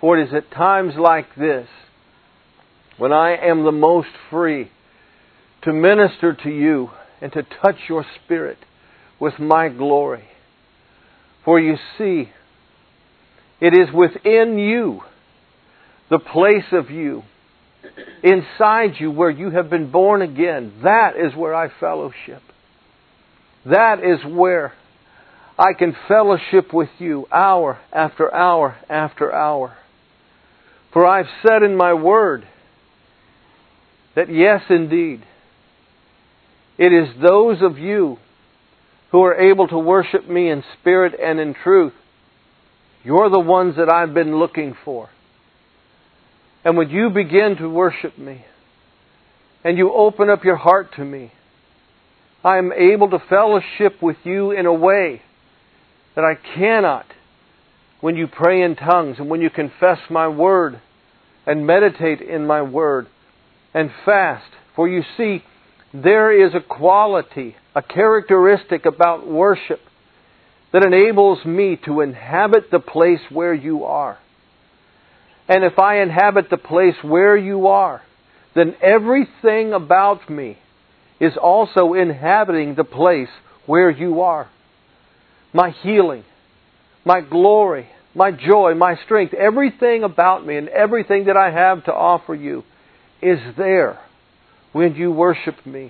For it is at times like this, when I am the most free to minister to you and to touch your spirit with my glory. For you see, it is within you, the place of you, inside you where you have been born again. That is where I fellowship. That is where I can fellowship with you hour after hour after hour. For I've said in my word that yes, indeed, it is those of you who are able to worship me in spirit and in truth. You're the ones that I've been looking for. And when you begin to worship me, and you open up your heart to me, I am able to fellowship with you in a way that I cannot when you pray in tongues and when you confess my word and meditate in my word and fast. For you see, there is a quality, a characteristic about worship that enables me to inhabit the place where you are. And if I inhabit the place where you are, then everything about me is also inhabiting the place where you are. My healing, my glory, my joy, my strength, everything about me and everything that I have to offer you is there when you worship me.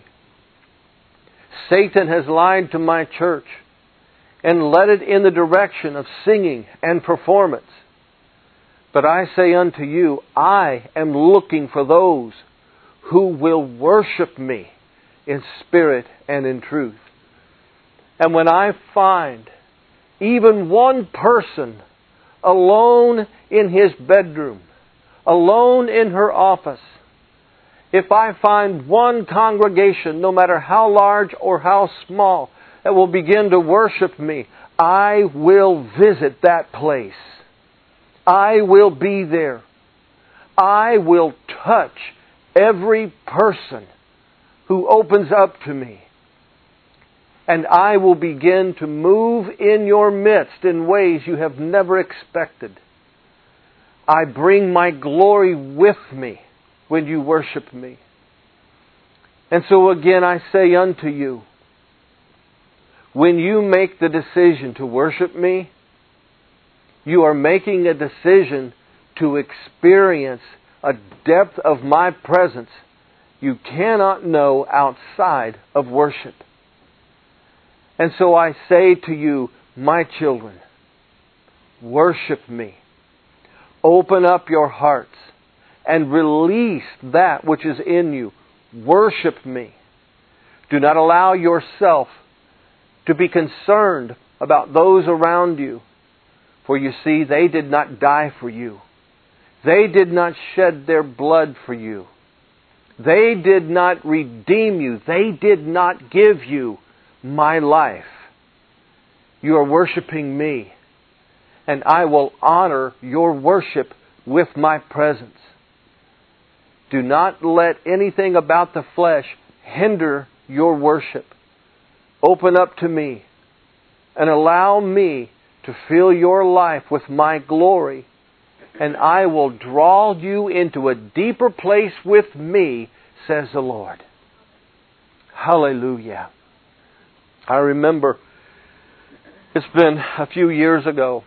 Satan has lied to my church and led it in the direction of singing and performance. But I say unto you, I am looking for those who will worship me in spirit and in truth. And when I find even one person alone in his bedroom, alone in her office, if I find one congregation, no matter how large or how small, that will begin to worship me, I will visit that place. I will be there. I will touch every person who opens up to me. And I will begin to move in your midst in ways you have never expected. I bring my glory with me when you worship me. And so again I say unto you, when you make the decision to worship me, you are making a decision to experience a depth of my presence you cannot know outside of worship. And so I say to you, my children, worship me. Open up your hearts and release that which is in you. Worship me. Do not allow yourself to be concerned about those around you. For you see, they did not die for you. They did not shed their blood for you. They did not redeem you. They did not give you my life. You are worshiping me. And I will honor your worship with my presence. Do not let anything about the flesh hinder your worship. Open up to me and allow me to fill your life with my glory, and I will draw you into a deeper place with me, says the Lord. Hallelujah. I remember it's been a few years ago.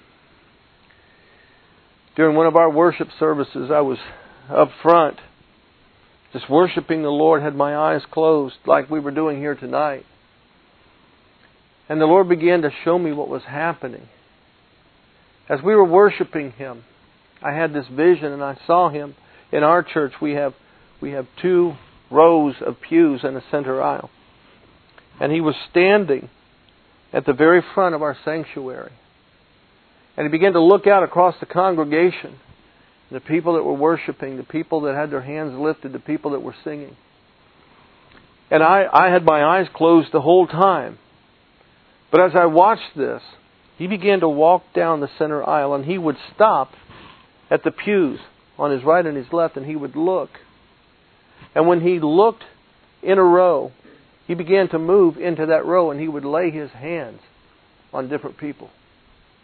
During one of our worship services, I was up front, just worshiping the Lord, had my eyes closed like we were doing here tonight. And the Lord began to show me what was happening. As we were worshiping Him, I had this vision and I saw Him. In our church, we have 2 rows of pews and a center aisle. And He was standing at the very front of our sanctuary. And He began to look out across the congregation, the people that were worshiping, the people that had their hands lifted, the people that were singing. And I had my eyes closed the whole time. But as I watched this, He began to walk down the center aisle, and He would stop at the pews on His right and His left, and He would look. And when He looked in a row, He began to move into that row, and He would lay His hands on different people.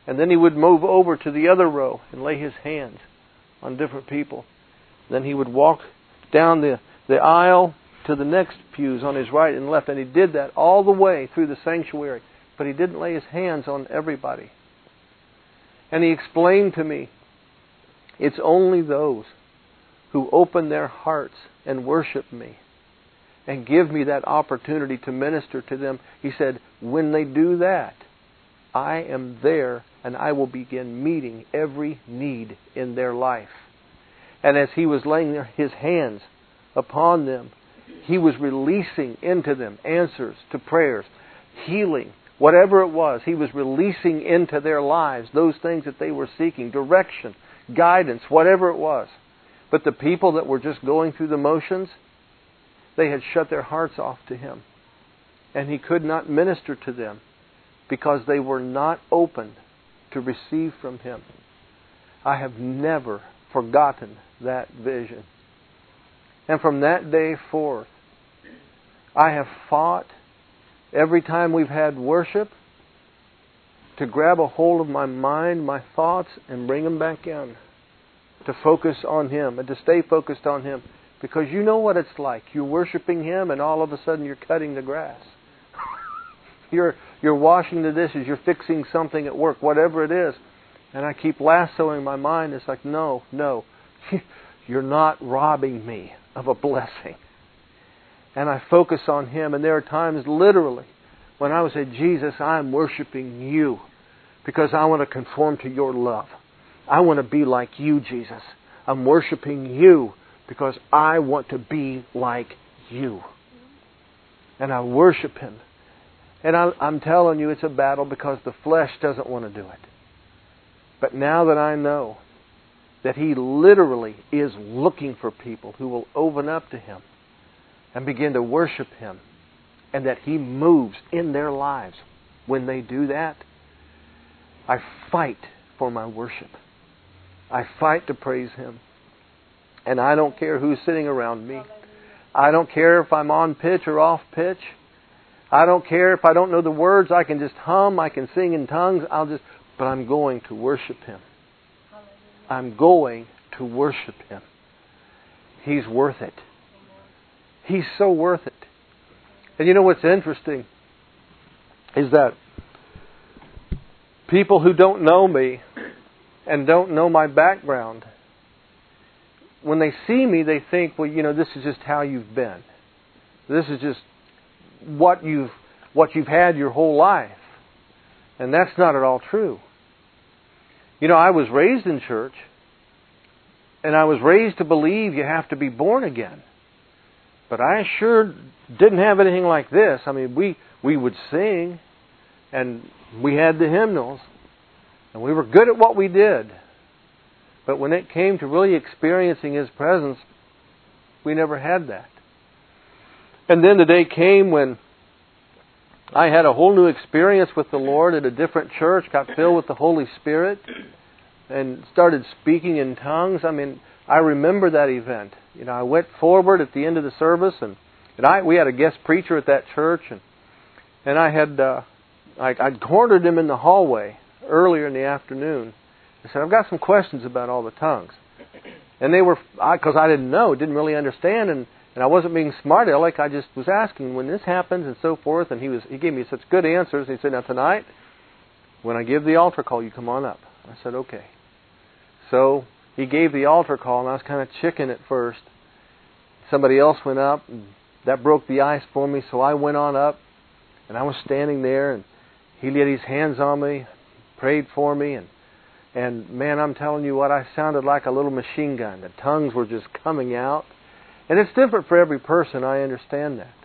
And then he would move over to the other row and lay his hands on different people. Then he would walk down the aisle to the next pews on his right and left. And he did that all the way through the sanctuary. But he didn't lay his hands on everybody. And he explained to me, it's only those who open their hearts and worship me and give me that opportunity to minister to them. He said, when they do that, I am there and I will begin meeting every need in their life. And as he was laying his hands upon them, he was releasing into them answers to prayers, healing, whatever it was. He was releasing into their lives those things that they were seeking, direction, guidance, whatever it was. But the people that were just going through the motions, they had shut their hearts off to him. And he could not minister to them because they were not open to receive from him. I have never forgotten that vision. And from that day forth, I have fought every time we've had worship to grab a hold of my mind, my thoughts, and bring them back in. To focus on him and to stay focused on him. Because you know what it's like. You're worshiping him and all of a sudden you're cutting the grass. You're washing the dishes. You're fixing something at work, whatever it is. And I keep lassoing my mind. It's like, no. You're not robbing me of a blessing. And I focus on him. And there are times, literally, when I would say, Jesus, I'm worshiping you because I want to conform to your love. I want to be like you, Jesus. I'm worshiping you because I want to be like you. And I worship him. And I'm telling you, it's a battle because the flesh doesn't want to do it. But now that I know that he literally is looking for people who will open up to him and begin to worship him, and that he moves in their lives when they do that, I fight for my worship. I fight to praise him. And I don't care who's sitting around me. I don't care if I'm on pitch or off pitch. I don't care if I don't know the words. I can just hum. I can sing in tongues. But I'm going to worship him. I'm going to worship him. He's worth it. He's so worth it. And you know what's interesting is that people who don't know me and don't know my background, when they see me, they think, well, this is just how you've been. This is just what you've had your whole life. And that's not at all true. I was raised in church, and I was raised to believe you have to be born again. But I sure didn't have anything like this. I mean, we would sing, and we had the hymnals, and we were good at what we did. But when it came to really experiencing his presence, we never had that. And then the day came when I had a whole new experience with the Lord at a different church, got filled with the Holy Spirit, and started speaking in tongues. I mean, I remember that event. I went forward at the end of the service, and we had a guest preacher at that church, and I'd cornered him in the hallway earlier in the afternoon. I said, I've got some questions about all the tongues. And they were, because I didn't know, didn't really understand, and I wasn't being smart aleck. I just was asking when this happens and so forth, and he gave me such good answers. He said, now tonight, when I give the altar call, you come on up. I said, okay. So he gave the altar call, and I was kind of chicken at first. Somebody else went up, and that broke the ice for me, so I went on up, and I was standing there, and he laid his hands on me, prayed for me, and man, I'm telling you what, I sounded like a little machine gun. The tongues were just coming out. And it's different for every person, I understand that.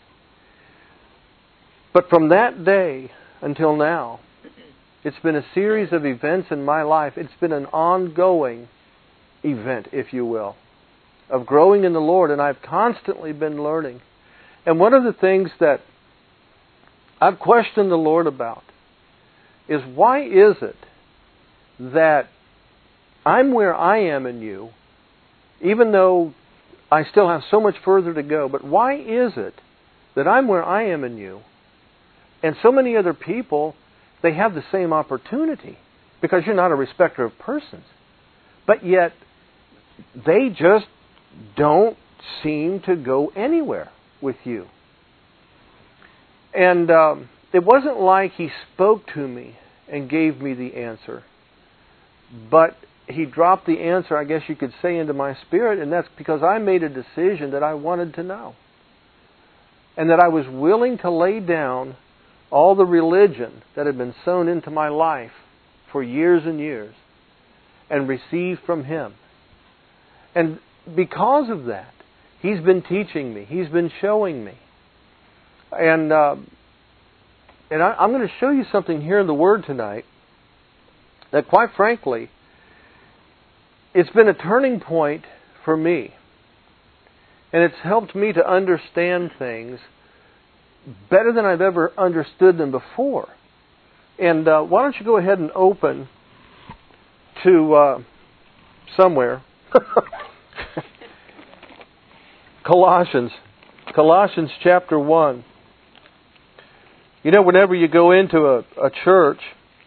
But from that day until now, it's been a series of events in my life. It's been an ongoing event, if you will, of growing in the Lord. And I've constantly been learning. And one of the things that I've questioned the Lord about is, why is it that I'm where I am in you, even though I still have so much further to go, but why is it that I'm where I am in you, and so many other people, they have the same opportunity? because you're not a respecter of persons. But yet, they just don't seem to go anywhere with you. And it wasn't like He spoke to me and gave me the answer. But He dropped the answer, I guess you could say, into my spirit, and that's because I made a decision that I wanted to know. And that I was willing to lay down all the religion that had been sown into my life for years and years and receive from Him. And because of that, He's been teaching me. He's been showing me. And I'm going to show you something here in the Word tonight that, quite frankly, it's been a turning point for me. And it's helped me to understand things better than I've ever understood them before. And why don't you go ahead and open to somewhere. Colossians chapter 1. You know, whenever you go into a church,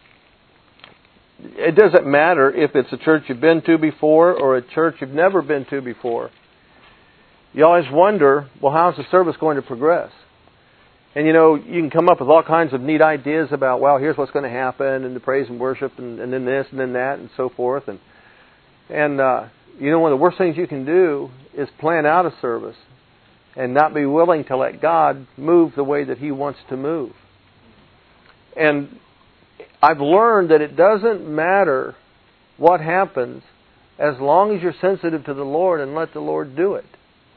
it doesn't matter if it's a church you've been to before or a church you've never been to before. You always wonder, well, how's the service going to progress? And you know, you can come up with all kinds of neat ideas about, well, here's what's going to happen, and the praise and worship, and then this, and then that, and so forth. And you know, one of the worst things you can do is plan out a service and not be willing to let God move the way that He wants to move. And I've learned that it doesn't matter what happens as long as you're sensitive to the Lord and let the Lord do it.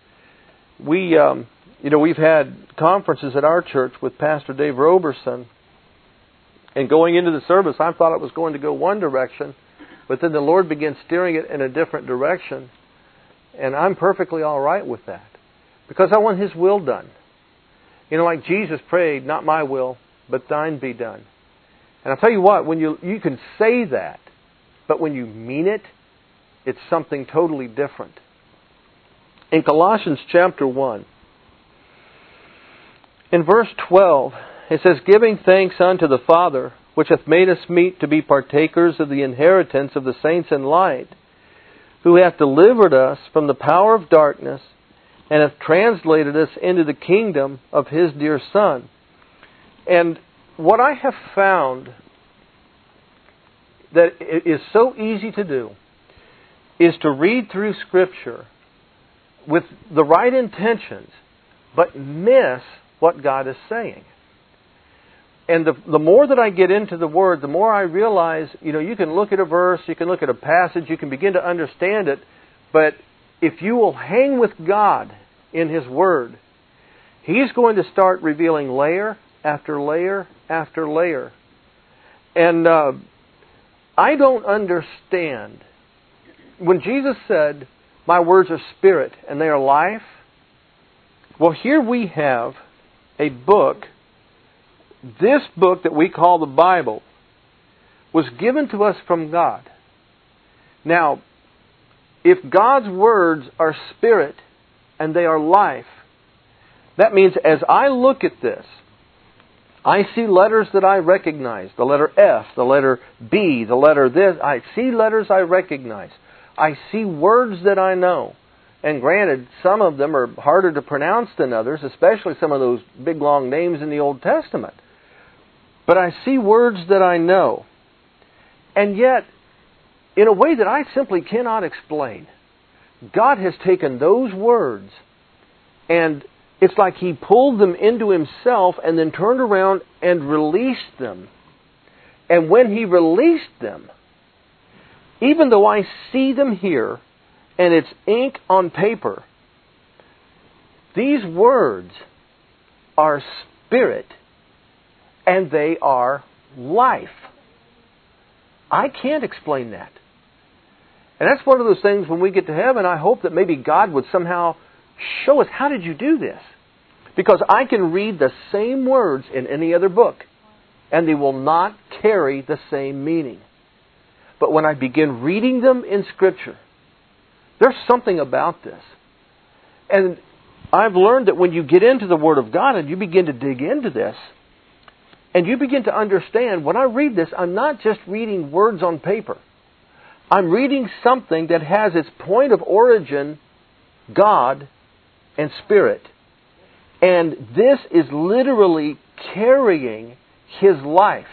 We've had conferences at our church with Pastor Dave Roberson, and going into the service, I thought it was going to go one direction, but then the Lord began steering it in a different direction, and I'm perfectly all right with that, because I want His will done. You know, like Jesus prayed, not my will, but thine be done. And I'll tell you what, when you can say that, but when you mean it, it's something totally different. In Colossians chapter 1, in verse 12, it says, giving thanks unto the Father, which hath made us meet to be partakers of the inheritance of the saints in light, who hath delivered us from the power of darkness, and hath translated us into the kingdom of His dear Son. And what I have found that it is so easy to do is to read through Scripture with the right intentions, but miss what God is saying. And the more that I get into the Word, the more I realize, you know, you can look at a verse, you can look at a passage, you can begin to understand it, but if you will hang with God in His Word, He's going to start revealing layer after layer after layer. And I don't understand. When Jesus said, my words are spirit and they are life, well, here we have a book. This book that we call the Bible was given to us from God. Now, if God's words are spirit and they are life, that means as I look at this, I see letters that I recognize. The letter F, the letter B, the letter this. I see letters I recognize. I see words that I know. And granted, some of them are harder to pronounce than others, especially some of those big long names in the Old Testament. But I see words that I know. And yet, in a way that I simply cannot explain, God has taken those words and it's like He pulled them into Himself and then turned around and released them. And when He released them, even though I see them here and it's ink on paper, these words are spirit and they are life. I can't explain that. And that's one of those things when we get to heaven, I hope that maybe God would somehow show us, how did you do this? Because I can read the same words in any other book, and they will not carry the same meaning. But when I begin reading them in Scripture, there's something about this. And I've learned that when you get into the Word of God and you begin to dig into this, And you begin to understand, when I read this, I'm not just reading words on paper. I'm reading something that has its point of origin, God and Spirit. And this is literally carrying His life.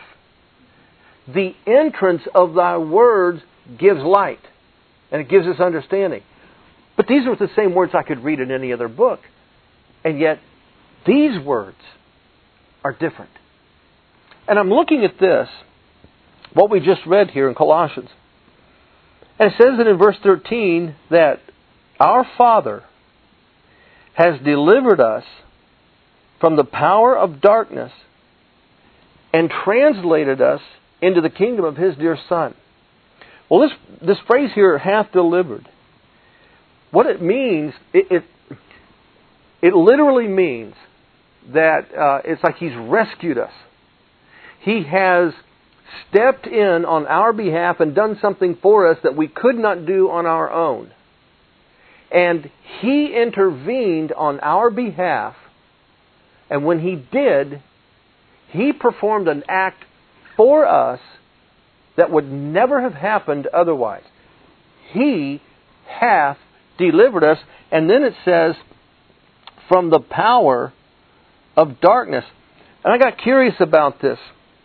The entrance of Thy words gives light, and it gives us understanding. But these are the same words I could read in any other book. And yet, these words are different. And I'm looking at this, what we just read here in Colossians. And it says that in verse 13 that our Father has delivered us from the power of darkness and translated us into the kingdom of His dear Son. Well, this phrase here, hath delivered, what it means, it literally means that it's like He's rescued us. He has stepped in on our behalf and done something for us that we could not do on our own. And He intervened on our behalf, and when He did, He performed an act for us that would never have happened otherwise. He hath delivered us, and then it says, from the power of darkness. And I got curious about this.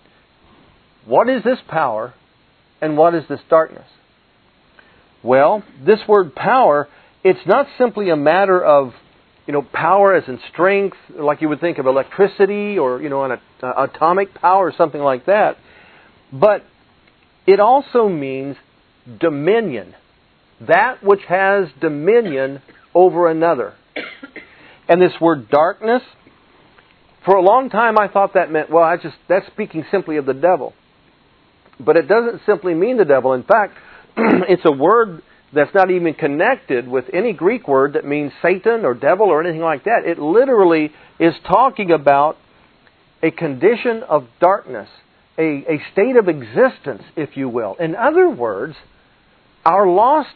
What is this power, and what is this darkness? Well, this word power, it's not simply a matter of, power as in strength, like you would think of electricity or, an atomic power or something like that. But it also means dominion. That which has dominion over another. And this word darkness, for a long time I thought that meant, that's speaking simply of the devil. But it doesn't simply mean the devil. In fact, it's a word that's not even connected with any Greek word that means Satan or devil or anything like that. It literally is talking about a condition of darkness, a state of existence, if you will. In other words, our lost,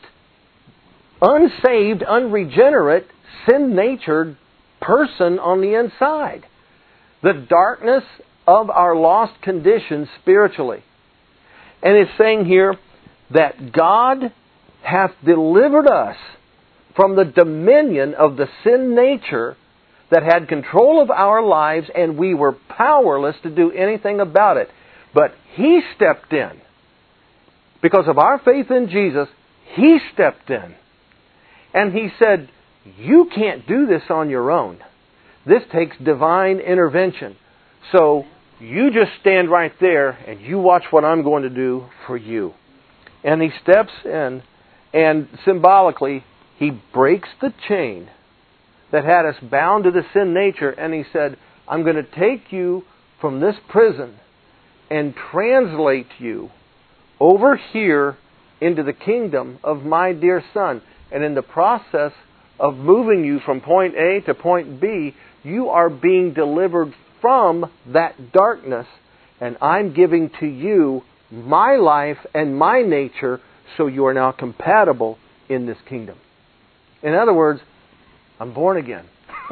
unsaved, unregenerate, sin-natured person on the inside. The darkness of our lost condition spiritually. And it's saying here that God hath delivered us from the dominion of the sin nature that had control of our lives, and we were powerless to do anything about it. But He stepped in. Because of our faith in Jesus, He stepped in. And He said, you can't do this on your own. This takes divine intervention. So you just stand right there and you watch what I'm going to do for you. And He steps in, and symbolically, He breaks the chain that had us bound to the sin nature, and He said, I'm going to take you from this prison and translate you over here into the kingdom of my dear Son. And in the process of moving you from point A to point B, you are being delivered from that darkness, and I'm giving to you my life and my nature, so you are now compatible in this kingdom. In other words, I'm born again.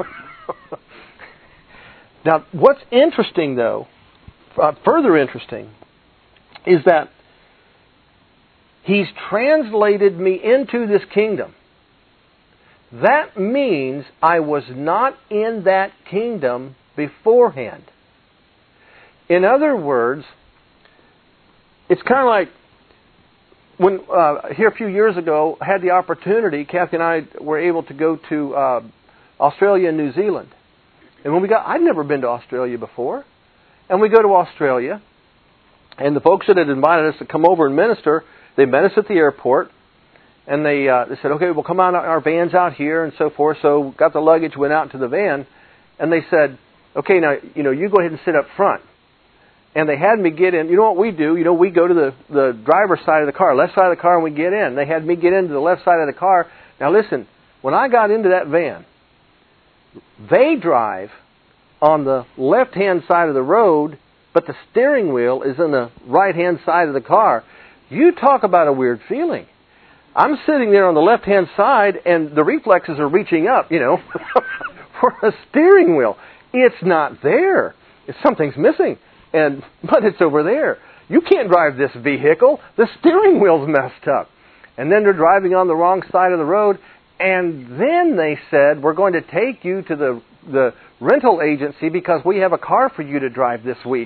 Now, what's interesting, though, further interesting, is that He's translated me into this kingdom. That means I was not in that kingdom beforehand. In other words, it's kind of like when here a few years ago, I had the opportunity, Kathy and I were able to go to Australia and New Zealand. And when I'd never been to Australia before. And we go to Australia, and the folks that had invited us to come over and minister, they met us at the airport. And they said, okay, we'll come out, our van's out here and so forth. So got the luggage, went out to the van, and they said, okay, now, you go ahead and sit up front. And they had me get in. You know what we do? We go to the driver's side of the car, left side of the car, and we get in. They had me get into the left side of the car. Now listen, when I got into that van, they drive on the left-hand side of the road, but the steering wheel is on the right-hand side of the car. You talk about a weird feeling. I'm sitting there on the left-hand side, and the reflexes are reaching up, for a steering wheel. It's not there. Something's missing. But it's over there. You can't drive this vehicle. The steering wheel's messed up. And then they're driving on the wrong side of the road. And then they said, we're going to take you to the rental agency because we have a car for you to drive this week.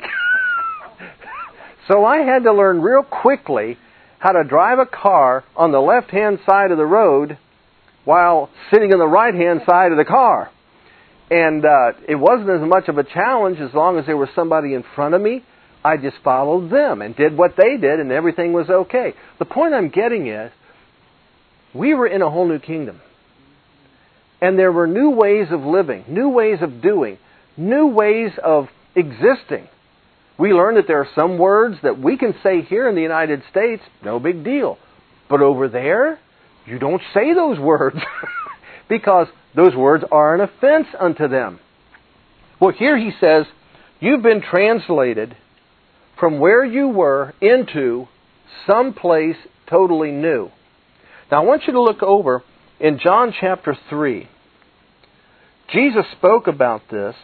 So I had to learn real quickly how to drive a car on the left-hand side of the road while sitting on the right-hand side of the car. And it wasn't as much of a challenge as long as there was somebody in front of me. I just followed them and did what they did, and everything was okay. The point I'm getting is, we were in a whole new kingdom. And there were new ways of living, new ways of doing, new ways of existing. We learned that there are some words that we can say here in the United States, no big deal. But over there, you don't say those words because those words are an offense unto them. Well, here he says, you've been translated from where you were into some place totally new. Now, I want you to look over in John chapter 3. Jesus spoke about this.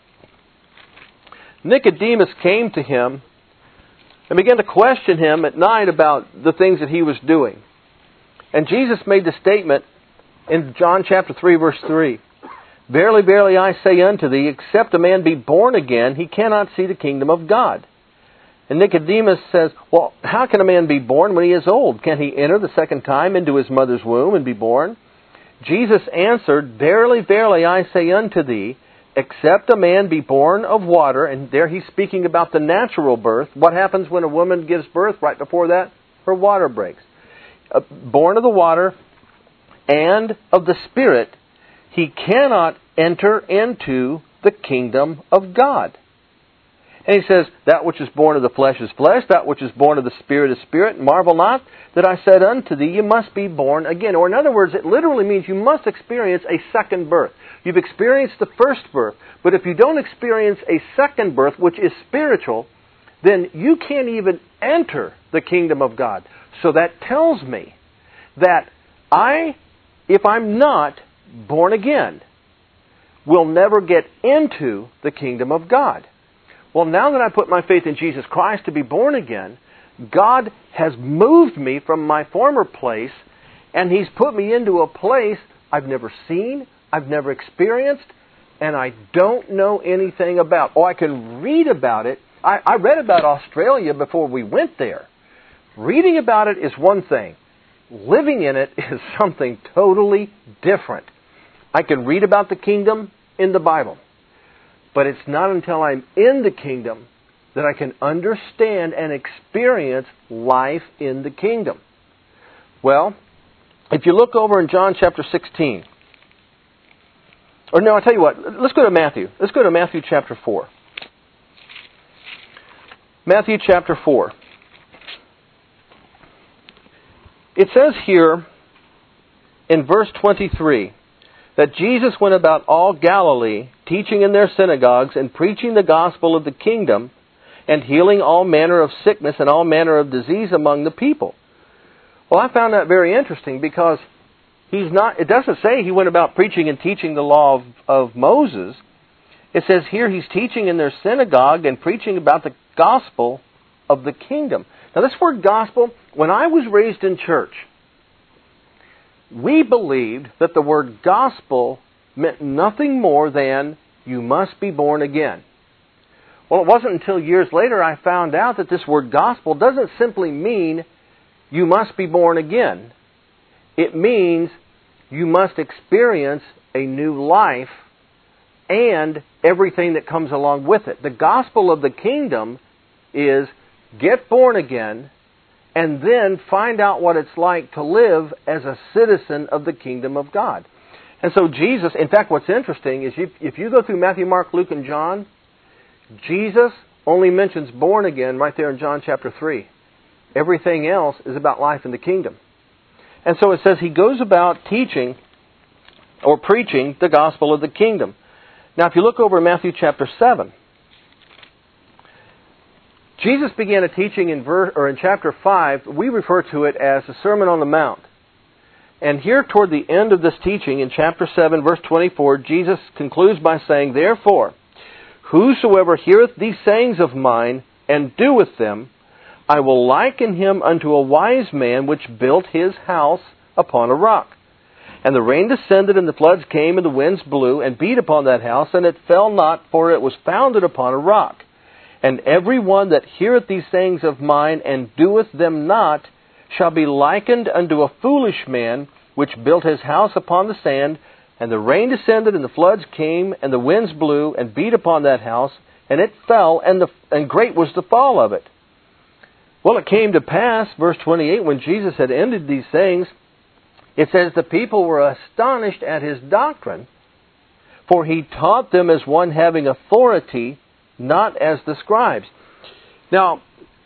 Nicodemus came to him and began to question him at night about the things that he was doing. And Jesus made the statement in John chapter 3, verse 3. Verily, verily, I say unto thee, except a man be born again, he cannot see the kingdom of God. And Nicodemus says, well, how can a man be born when he is old? Can he enter the second time into his mother's womb and be born? Jesus answered, verily, verily, I say unto thee, except a man be born of water, and there he's speaking about the natural birth. What happens when a woman gives birth? Right before that, her water breaks. Born of the water and of the Spirit, he cannot enter into the kingdom of God. And he says, that which is born of the flesh is flesh, that which is born of the Spirit is spirit. Marvel not that I said unto thee, you must be born again. Or in other words, it literally means you must experience a second birth. You've experienced the first birth, but if you don't experience a second birth, which is spiritual, then you can't even enter the kingdom of God. So that tells me that if I'm not born again, will never get into the kingdom of God. Well, now that I put my faith in Jesus Christ to be born again, God has moved me from my former place, and He's put me into a place I've never seen, I've never experienced, and I don't know anything about. Oh, I can read about it. I read about Australia before we went there. Reading about it is one thing. Living in it is something totally different. I can read about the kingdom in the Bible. But it's not until I'm in the kingdom that I can understand and experience life in the kingdom. Well, if you look over in John chapter 16, or no, I'll tell you what, let's go to Matthew. Let's go to Matthew chapter 4. Matthew chapter 4. It says here in verse 23, that Jesus went about all Galilee, teaching in their synagogues and preaching the gospel of the kingdom and healing all manner of sickness and all manner of disease among the people. Well, I found that very interesting because it doesn't say he went about preaching and teaching the law of Moses. It says here he's teaching in their synagogue and preaching about the gospel of the kingdom. Now this word gospel, when I was raised in church, we believed that the word gospel meant nothing more than you must be born again. Well, it wasn't until years later I found out that this word gospel doesn't simply mean you must be born again. It means you must experience a new life and everything that comes along with it. The gospel of the kingdom is get born again, and then find out what it's like to live as a citizen of the kingdom of God. And so Jesus, in fact, what's interesting is if you go through Matthew, Mark, Luke, and John, Jesus only mentions born again right there in John chapter 3. Everything else is about life in the kingdom. And so it says he goes about teaching or preaching the gospel of the kingdom. Now, if you look over in Matthew chapter 7, Jesus began a teaching in chapter 5. We refer to it as the Sermon on the Mount. And here toward the end of this teaching in chapter 7, verse 24, Jesus concludes by saying, therefore, Whosoever heareth these sayings of mine, and doeth them, I will liken him unto a wise man which built his house upon a rock. And the rain descended, and the floods came, and the winds blew, and beat upon that house, and it fell not, for it was founded upon a rock. And every one that heareth these sayings of mine, and doeth them not, shall be likened unto a foolish man, which built his house upon the sand. And the rain descended, and the floods came, and the winds blew, and beat upon that house, and it fell, and great was the fall of it. Well, it came to pass, verse 28, when Jesus had ended these things, it says the people were astonished at his doctrine, for he taught them as one having authority, not as the scribes. Now,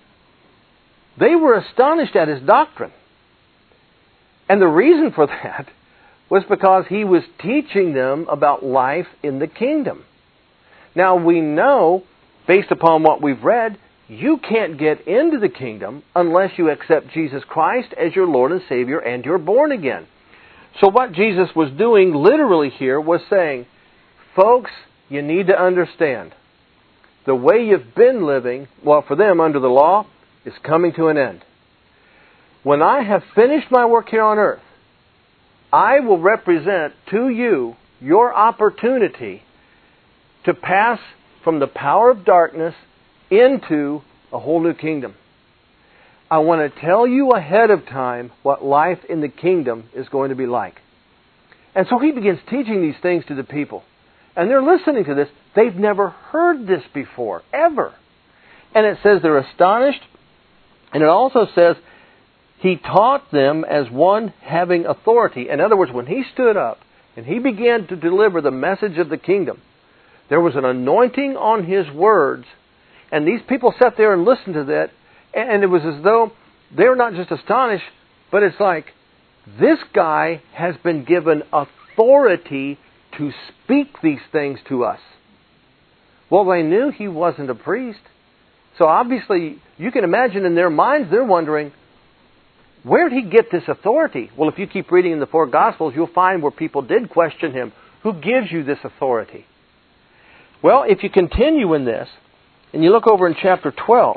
they were astonished at his doctrine. And the reason for that was because he was teaching them about life in the kingdom. Now, we know, based upon what we've read, you can't get into the kingdom unless you accept Jesus Christ as your Lord and Savior and you're born again. So what Jesus was doing literally here was saying, folks, you need to understand, the way you've been living, well, for them under the law, is coming to an end. When I have finished my work here on earth, I will represent to you your opportunity to pass from the power of darkness into a whole new kingdom. I want to tell you ahead of time what life in the kingdom is going to be like. And so he begins teaching these things to the people. And they're listening to this. They've never heard this before, ever. And it says they're astonished. And it also says he taught them as one having authority. In other words, when he stood up and he began to deliver the message of the kingdom, there was an anointing on his words. And these people sat there and listened to that, and it was as though they were not just astonished, but it's like, this guy has been given authority to speak these things to us. Well, they knew he wasn't a priest. So obviously, you can imagine in their minds, they're wondering, where did he get this authority? Well, if you keep reading in the four Gospels, you'll find where people did question him. Who gives you this authority? Well, if you continue in this, and you look over in chapter 12.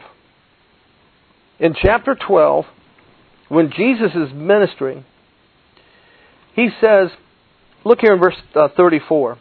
In chapter 12, when Jesus is ministering, he says, look here in verse 34.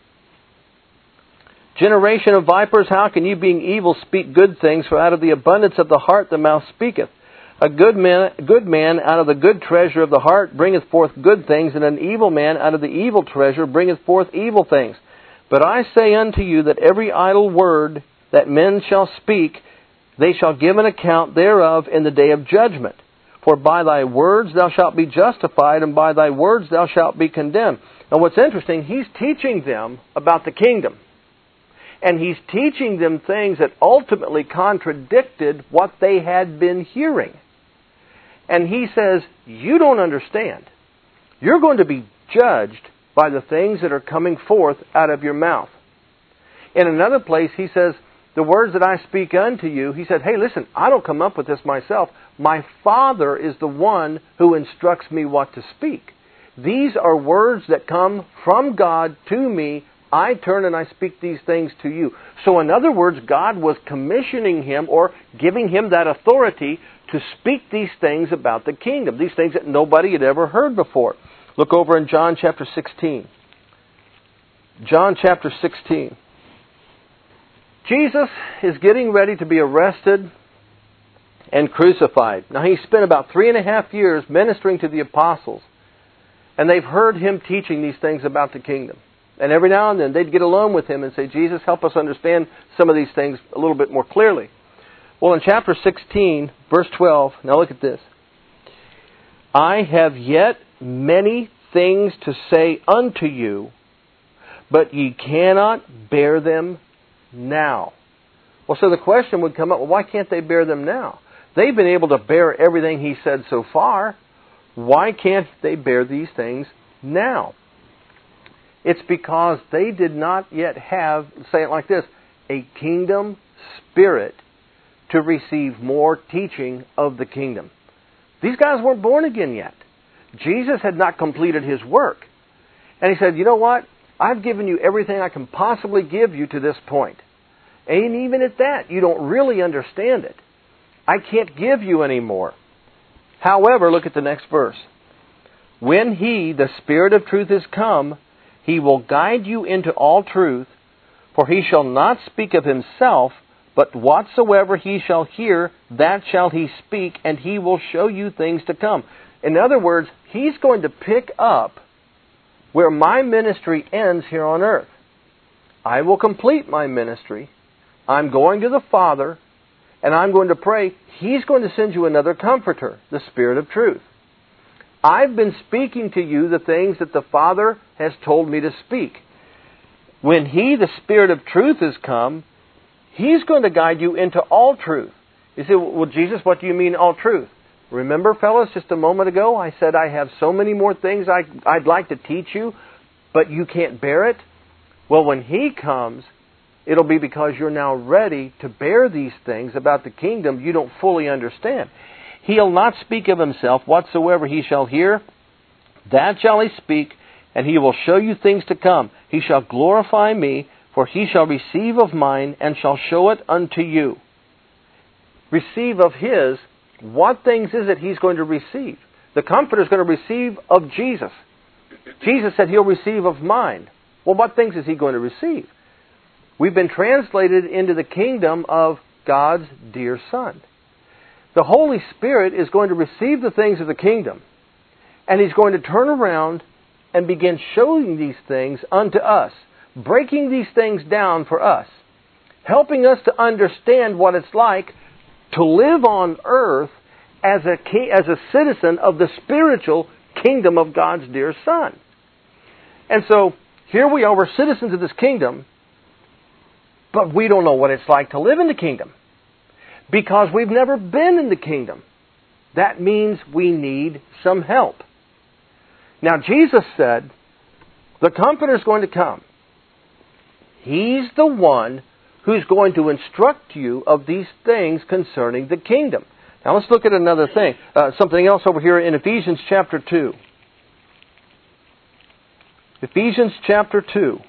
Generation of vipers, how can you, being evil, speak good things? For out of the abundance of the heart the mouth speaketh. A good man out of the good treasure of the heart bringeth forth good things, and an evil man out of the evil treasure bringeth forth evil things. But I say unto you that every idle word that men shall speak, they shall give an account thereof in the day of judgment. For by thy words thou shalt be justified, and by thy words thou shalt be condemned. Now what's interesting, he's teaching them about the kingdom. And he's teaching them things that ultimately contradicted what they had been hearing. And he says, you don't understand. You're going to be judged by the things that are coming forth out of your mouth. In another place, he says, the words that I speak unto you, he said, hey, listen, I don't come up with this myself. My Father is the one who instructs me what to speak. These are words that come from God to me. I turn and I speak these things to you. So in other words, God was commissioning him or giving him that authority to speak these things about the kingdom, these things that nobody had ever heard before. Look over in John chapter 16. John chapter 16. Jesus is getting ready to be arrested and crucified. Now, he spent about 3.5 years ministering to the apostles, and they've heard him teaching these things about the kingdom. And every now and then, they'd get alone with him and say, Jesus, help us understand some of these things a little bit more clearly. Well, in chapter 16, verse 12, now look at this. I have yet many things to say unto you, but ye cannot bear them now. Well, so the question would come up, well, why can't they bear them now? They've been able to bear everything he said so far. Why can't they bear these things now? It's because they did not yet have, say it like this, a kingdom spirit to receive more teaching of the kingdom. These guys weren't born again yet. Jesus had not completed his work. And he said, you know what? I've given you everything I can possibly give you to this point. And even at that, you don't really understand it. I can't give you any more. However, look at the next verse. When He, the Spirit of truth, is come, He will guide you into all truth, for He shall not speak of Himself, but whatsoever He shall hear, that shall He speak, and He will show you things to come. In other words, He's going to pick up where my ministry ends here on earth. I will complete my ministry. I'm going to the Father, and I'm going to pray. He's going to send you another Comforter, the Spirit of truth. I've been speaking to you the things that the Father has told me to speak. When He, the Spirit of truth, has come, He's going to guide you into all truth. You say, well, Jesus, what do you mean all truth? Remember, fellas, just a moment ago, I said I have so many more things I'd like to teach you, but you can't bear it? Well, when He comes, it'll be because you're now ready to bear these things about the kingdom you don't fully understand. He'll not speak of Himself. Whatsoever He shall hear, that shall He speak, and He will show you things to come. He shall glorify Me, for He shall receive of mine, and shall show it unto you. Receive of His. What things is it He's going to receive? The Comforter is going to receive of Jesus. Jesus said He'll receive of mine. Well, what things is He going to receive? We've been translated into the kingdom of God's dear Son. The Holy Spirit is going to receive the things of the kingdom, and He's going to turn around and begin showing these things unto us, breaking these things down for us, helping us to understand what it's like to live on earth as a citizen of the spiritual kingdom of God's dear Son. And so, here we are, we're citizens of this kingdom, but we don't know what it's like to live in the kingdom, because we've never been in the kingdom. That means we need some help. Now, Jesus said, the Comforter is going to come. He's the one who's going to instruct you of these things concerning the kingdom. Now let's look at another thing. Something else over here in Ephesians chapter 2. Ephesians chapter 2.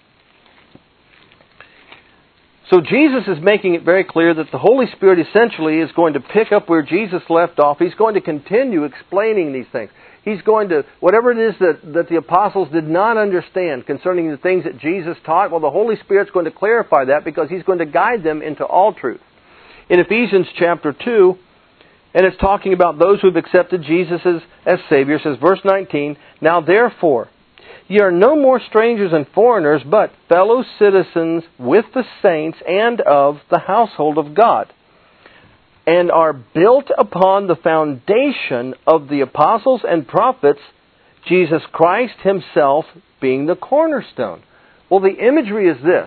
So Jesus is making it very clear that the Holy Spirit essentially is going to pick up where Jesus left off. He's going to continue explaining these things. He's going to, whatever it is that the apostles did not understand concerning the things that Jesus taught, well, the Holy Spirit's going to clarify that because He's going to guide them into all truth. In Ephesians chapter 2, and it's talking about those who have accepted Jesus as Savior, says verse 19, Now therefore, ye are no more strangers and foreigners, but fellow citizens with the saints and of the household of God, and are built upon the foundation of the apostles and prophets, Jesus Christ Himself being the cornerstone. Well, the imagery is this.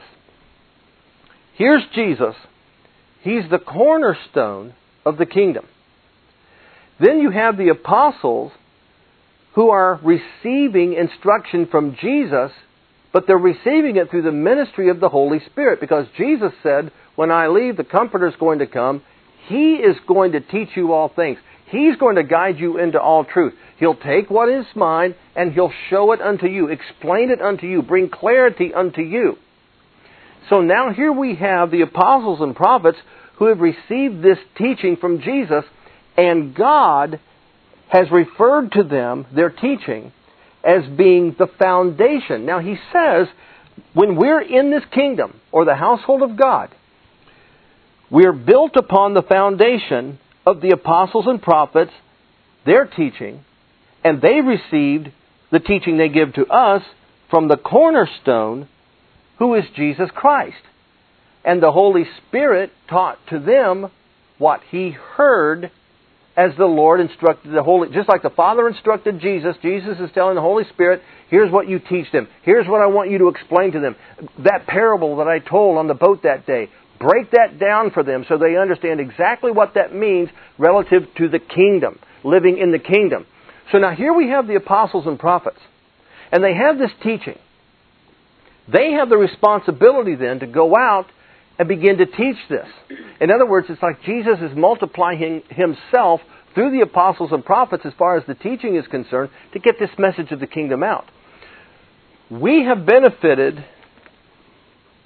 Here's Jesus. He's the cornerstone of the kingdom. Then you have the apostles who are receiving instruction from Jesus, but they're receiving it through the ministry of the Holy Spirit, because Jesus said, when I leave, the Comforter is going to come. He is going to teach you all things. He's going to guide you into all truth. He'll take what is mine and He'll show it unto you, explain it unto you, bring clarity unto you. So now here we have the apostles and prophets who have received this teaching from Jesus, and God has referred to them, their teaching, as being the foundation. Now He says, when we're in this kingdom, or the household of God, we are built upon the foundation of the apostles and prophets, their teaching, and they received the teaching they give to us from the cornerstone, who is Jesus Christ. And the Holy Spirit taught to them what He heard as the Lord instructed the Holy... Just like the Father instructed Jesus, Jesus is telling the Holy Spirit, here's what you teach them. Here's what I want you to explain to them. That parable that I told on the boat that day, break that down for them so they understand exactly what that means relative to the kingdom, living in the kingdom. So now here we have the apostles and prophets, and they have this teaching. They have the responsibility then to go out and begin to teach this. In other words, it's like Jesus is multiplying Himself through the apostles and prophets as far as the teaching is concerned to get this message of the kingdom out. We have benefited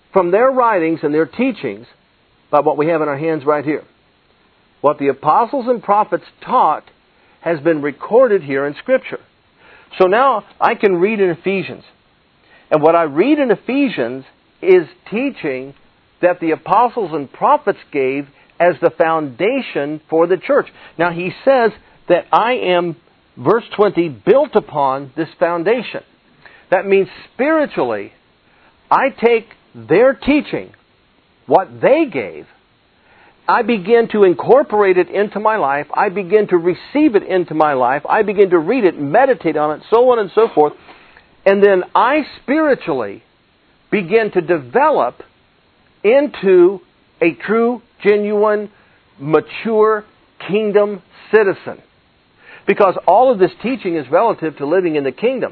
from their writings and their teachings by what we have in our hands right here. What the apostles and prophets taught has been recorded here in Scripture. So now I can read in Ephesians. And what I read in Ephesians is teaching that the apostles and prophets gave as the foundation for the church. Now he says that I am, verse 20, built upon this foundation. That means spiritually, I take their teaching, what they gave, I begin to incorporate it into my life. I begin to receive it into my life. I begin to read it, meditate on it, so on and so forth. And then I spiritually begin to develop into a true, genuine, mature kingdom citizen. Because all of this teaching is relative to living in the kingdom.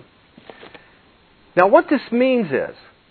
Now what this means is,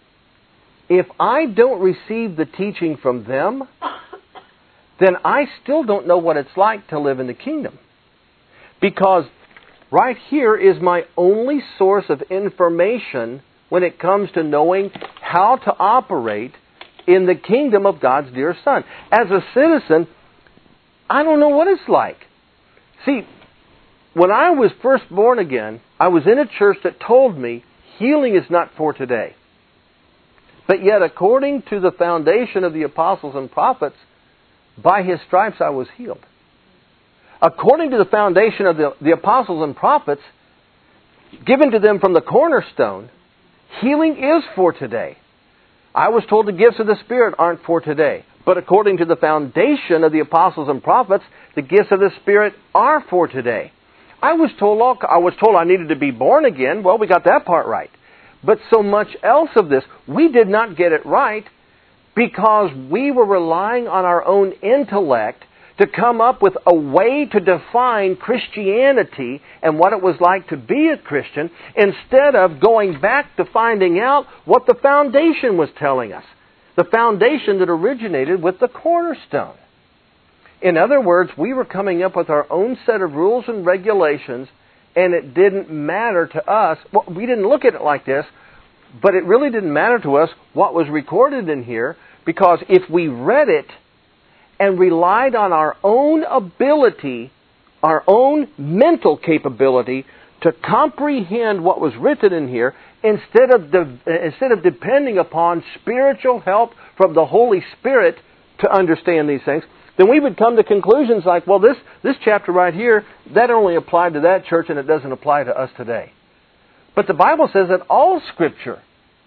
if I don't receive the teaching from them, then I still don't know what it's like to live in the kingdom. Because right here is my only source of information when it comes to knowing how to operate in the kingdom of God's dear Son. As a citizen, I don't know what it's like. See, when I was first born again, I was in a church that told me healing is not for today. But yet, according to the foundation of the apostles and prophets, by His stripes I was healed. According to the foundation of the apostles and prophets, given to them from the cornerstone, healing is for today. I was told the gifts of the Spirit aren't for today. But according to the foundation of the apostles and prophets, the gifts of the Spirit are for today. I was told I needed to be born again. Well, we got that part right. But so much else of this, we did not get it right because we were relying on our own intellect to come up with a way to define Christianity and what it was like to be a Christian, instead of going back to finding out what the foundation was telling us. The foundation that originated with the cornerstone. In other words, we were coming up with our own set of rules and regulations, and it didn't matter to us. Well, we didn't look at it like this, but it really didn't matter to us what was recorded in here, because if we read it and relied on our own ability, our own mental capability to comprehend what was written in here, instead of depending upon spiritual help from the Holy Spirit to understand these things, then we would come to conclusions like, well, this chapter right here, that only applied to that church and it doesn't apply to us today. But the Bible says that all Scripture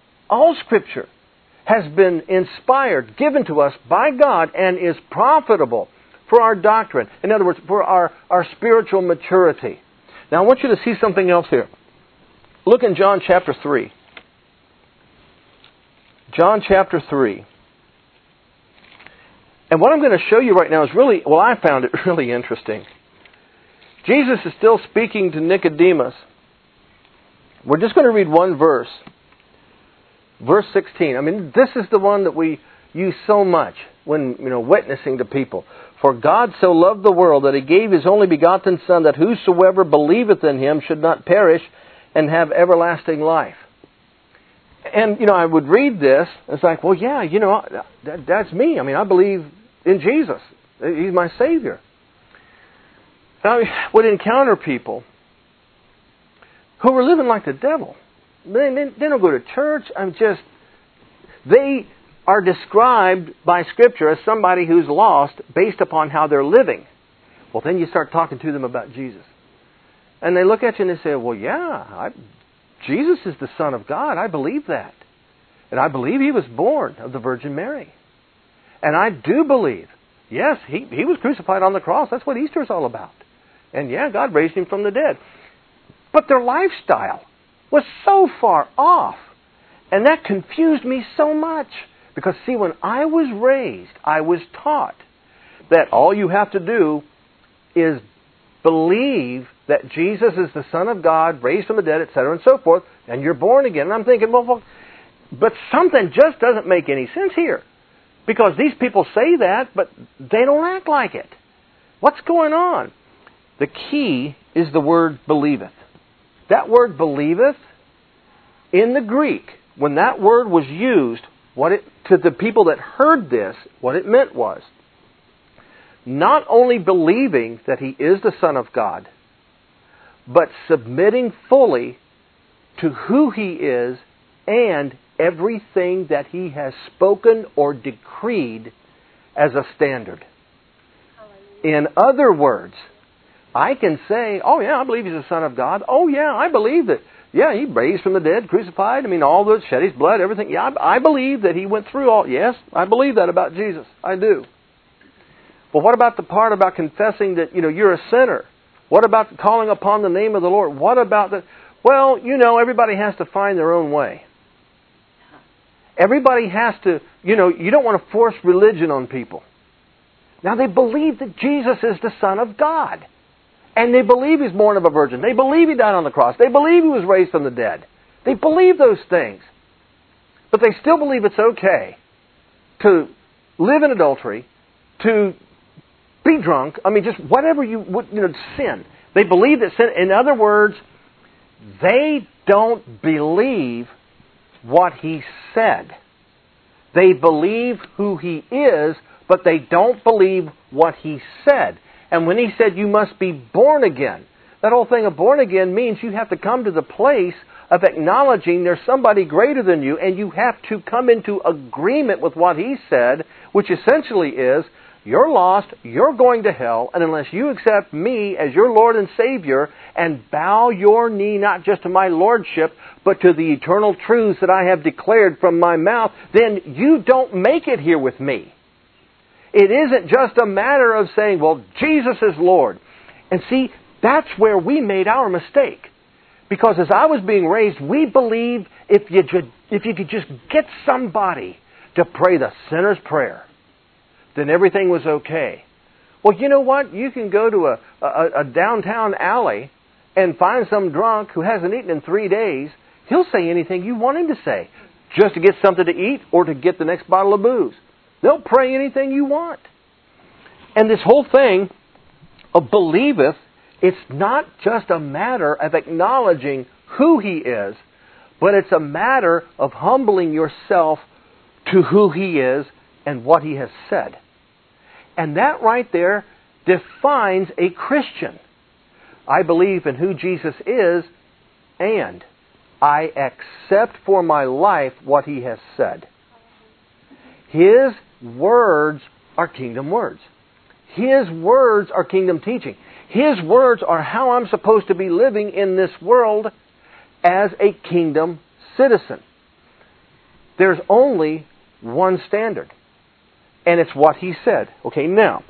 has been inspired, given to us by God, and is profitable for our doctrine. In other words, for our spiritual maturity. Now I want you to see something else here. Look in John chapter 3. John chapter 3. And what I'm going to show you right now is really, well, I found it really interesting. Jesus is still speaking to Nicodemus. We're just going to read one verse. Verse 16. I mean, this is the one that we use so much when, witnessing to people. For God so loved the world that He gave His only begotten Son, that whosoever believeth in Him should not perish and have everlasting life. And, I would read this, and it's like, well, yeah, that's me. I mean, I believe in Jesus. He's my Savior. Now, I would encounter people who were living like the devil. They don't go to church. They are described by Scripture as somebody who's lost based upon how they're living. Well, then you start talking to them about Jesus. And they look at you and they say, well, yeah, Jesus is the Son of God. I believe that. And I believe He was born of the Virgin Mary. And I do believe, yes, He was crucified on the cross. That's what Easter is all about. And yeah, God raised Him from the dead. But their lifestyle was so far off. And that confused me so much. Because see, when I was raised, I was taught that all you have to do is believe that Jesus is the Son of God, raised from the dead, etc., and so forth, and you're born again. And I'm thinking, well, but something just doesn't make any sense here. Because these people say that, but they don't act like it. What's going on? The key is the word believeth. That word believeth, in the Greek, when that word was used, to the people that heard this, what it meant was not only believing that He is the Son of God, but submitting fully to who He is and everything that He has spoken or decreed as a standard. In other words, I can say, oh yeah, I believe He's the Son of God. Oh yeah, I believe that. Yeah, He raised from the dead, crucified. I mean, all the shed His blood, everything. Yeah, I believe that He went through all. Yes, I believe that about Jesus. I do. But what about the part about confessing that, you're a sinner? What about calling upon the name of the Lord? What about the... Well, everybody has to find their own way. Everybody has to, you don't want to force religion on people. Now, they believe that Jesus is the Son of God. And they believe He's born of a virgin. They believe He died on the cross. They believe He was raised from the dead. They believe those things. But they still believe it's okay to live in adultery, to be drunk. I mean, just whatever sin. They believe that sin. In other words, they don't believe what He said. They believe who He is, but they don't believe what He said. And when He said you must be born again, that whole thing of born again means you have to come to the place of acknowledging there's somebody greater than you, and you have to come into agreement with what He said, which essentially is, you're lost, you're going to hell, and unless you accept me as your Lord and Savior and bow your knee not just to my Lordship, but to the eternal truths that I have declared from my mouth, then you don't make it here with me. It isn't just a matter of saying, well, Jesus is Lord. And see, that's where we made our mistake. Because as I was being raised, we believed if you could just get somebody to pray the sinner's prayer, then everything was okay. Well, you know what? You can go to a downtown alley and find some drunk who hasn't eaten in 3 days. He'll say anything you want him to say, just to get something to eat or to get the next bottle of booze. They'll pray anything you want. And this whole thing of believeth, it's not just a matter of acknowledging who He is, but it's a matter of humbling yourself to who He is and what He has said. And that right there defines a Christian. I believe in who Jesus is, and I accept for my life what He has said. His words are kingdom words. His words are kingdom teaching. His words are how I'm supposed to be living in this world as a kingdom citizen. There's only one standard, and it's what He said. Okay, now,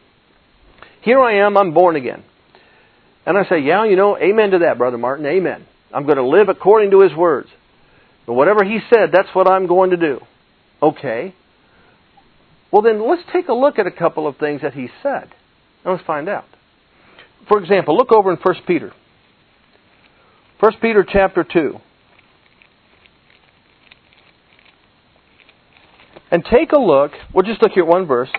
here I am, I'm born again. And I say, yeah, amen to that, Brother Martin, amen. I'm going to live according to His words. But whatever He said, that's what I'm going to do. Okay. Well, then let's take a look at a couple of things that He said. And let's find out. For example, look over in 1 Peter. 1 Peter chapter 2. And take a look. We'll just look here at one verse.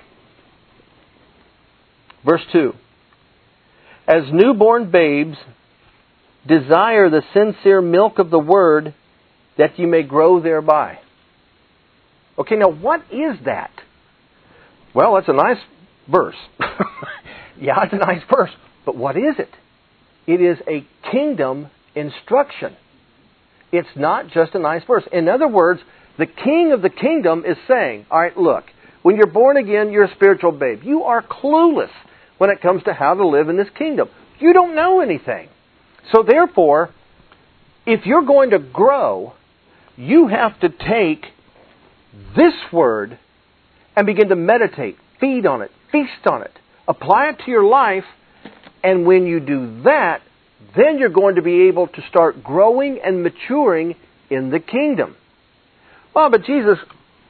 Verse 2. As newborn babes, desire the sincere milk of the Word, that you may grow thereby. Okay, now what is that? Well, that's a nice verse. Yeah, it's a nice verse. But what is it? It is a kingdom instruction. It's not just a nice verse. In other words, the King of the kingdom is saying, all right, look, when you're born again, you're a spiritual babe. You are clueless when it comes to how to live in this kingdom. You don't know anything. So therefore, if you're going to grow, you have to take this word and begin to meditate, feed on it, feast on it, apply it to your life, and when you do that, then you're going to be able to start growing and maturing in the kingdom. Well, but Jesus,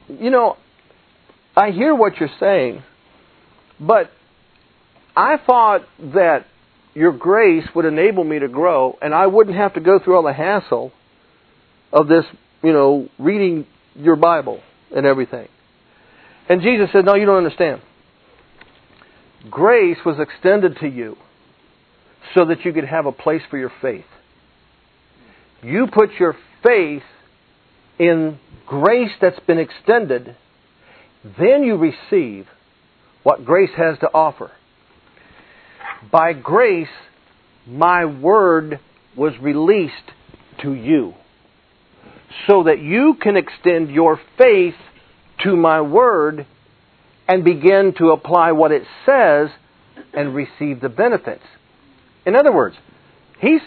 I hear what you're saying, but I thought that your grace would enable me to grow, and I wouldn't have to go through all the hassle of this, reading your Bible and everything. And Jesus said, no, you don't understand. Grace was extended to you so that you could have a place for your faith. You put your faith in grace that's been extended, then you receive what grace has to offer. By grace, my word was released to you, so that you can extend your faith to my word and begin to apply what it says and receive the benefits. In other words, this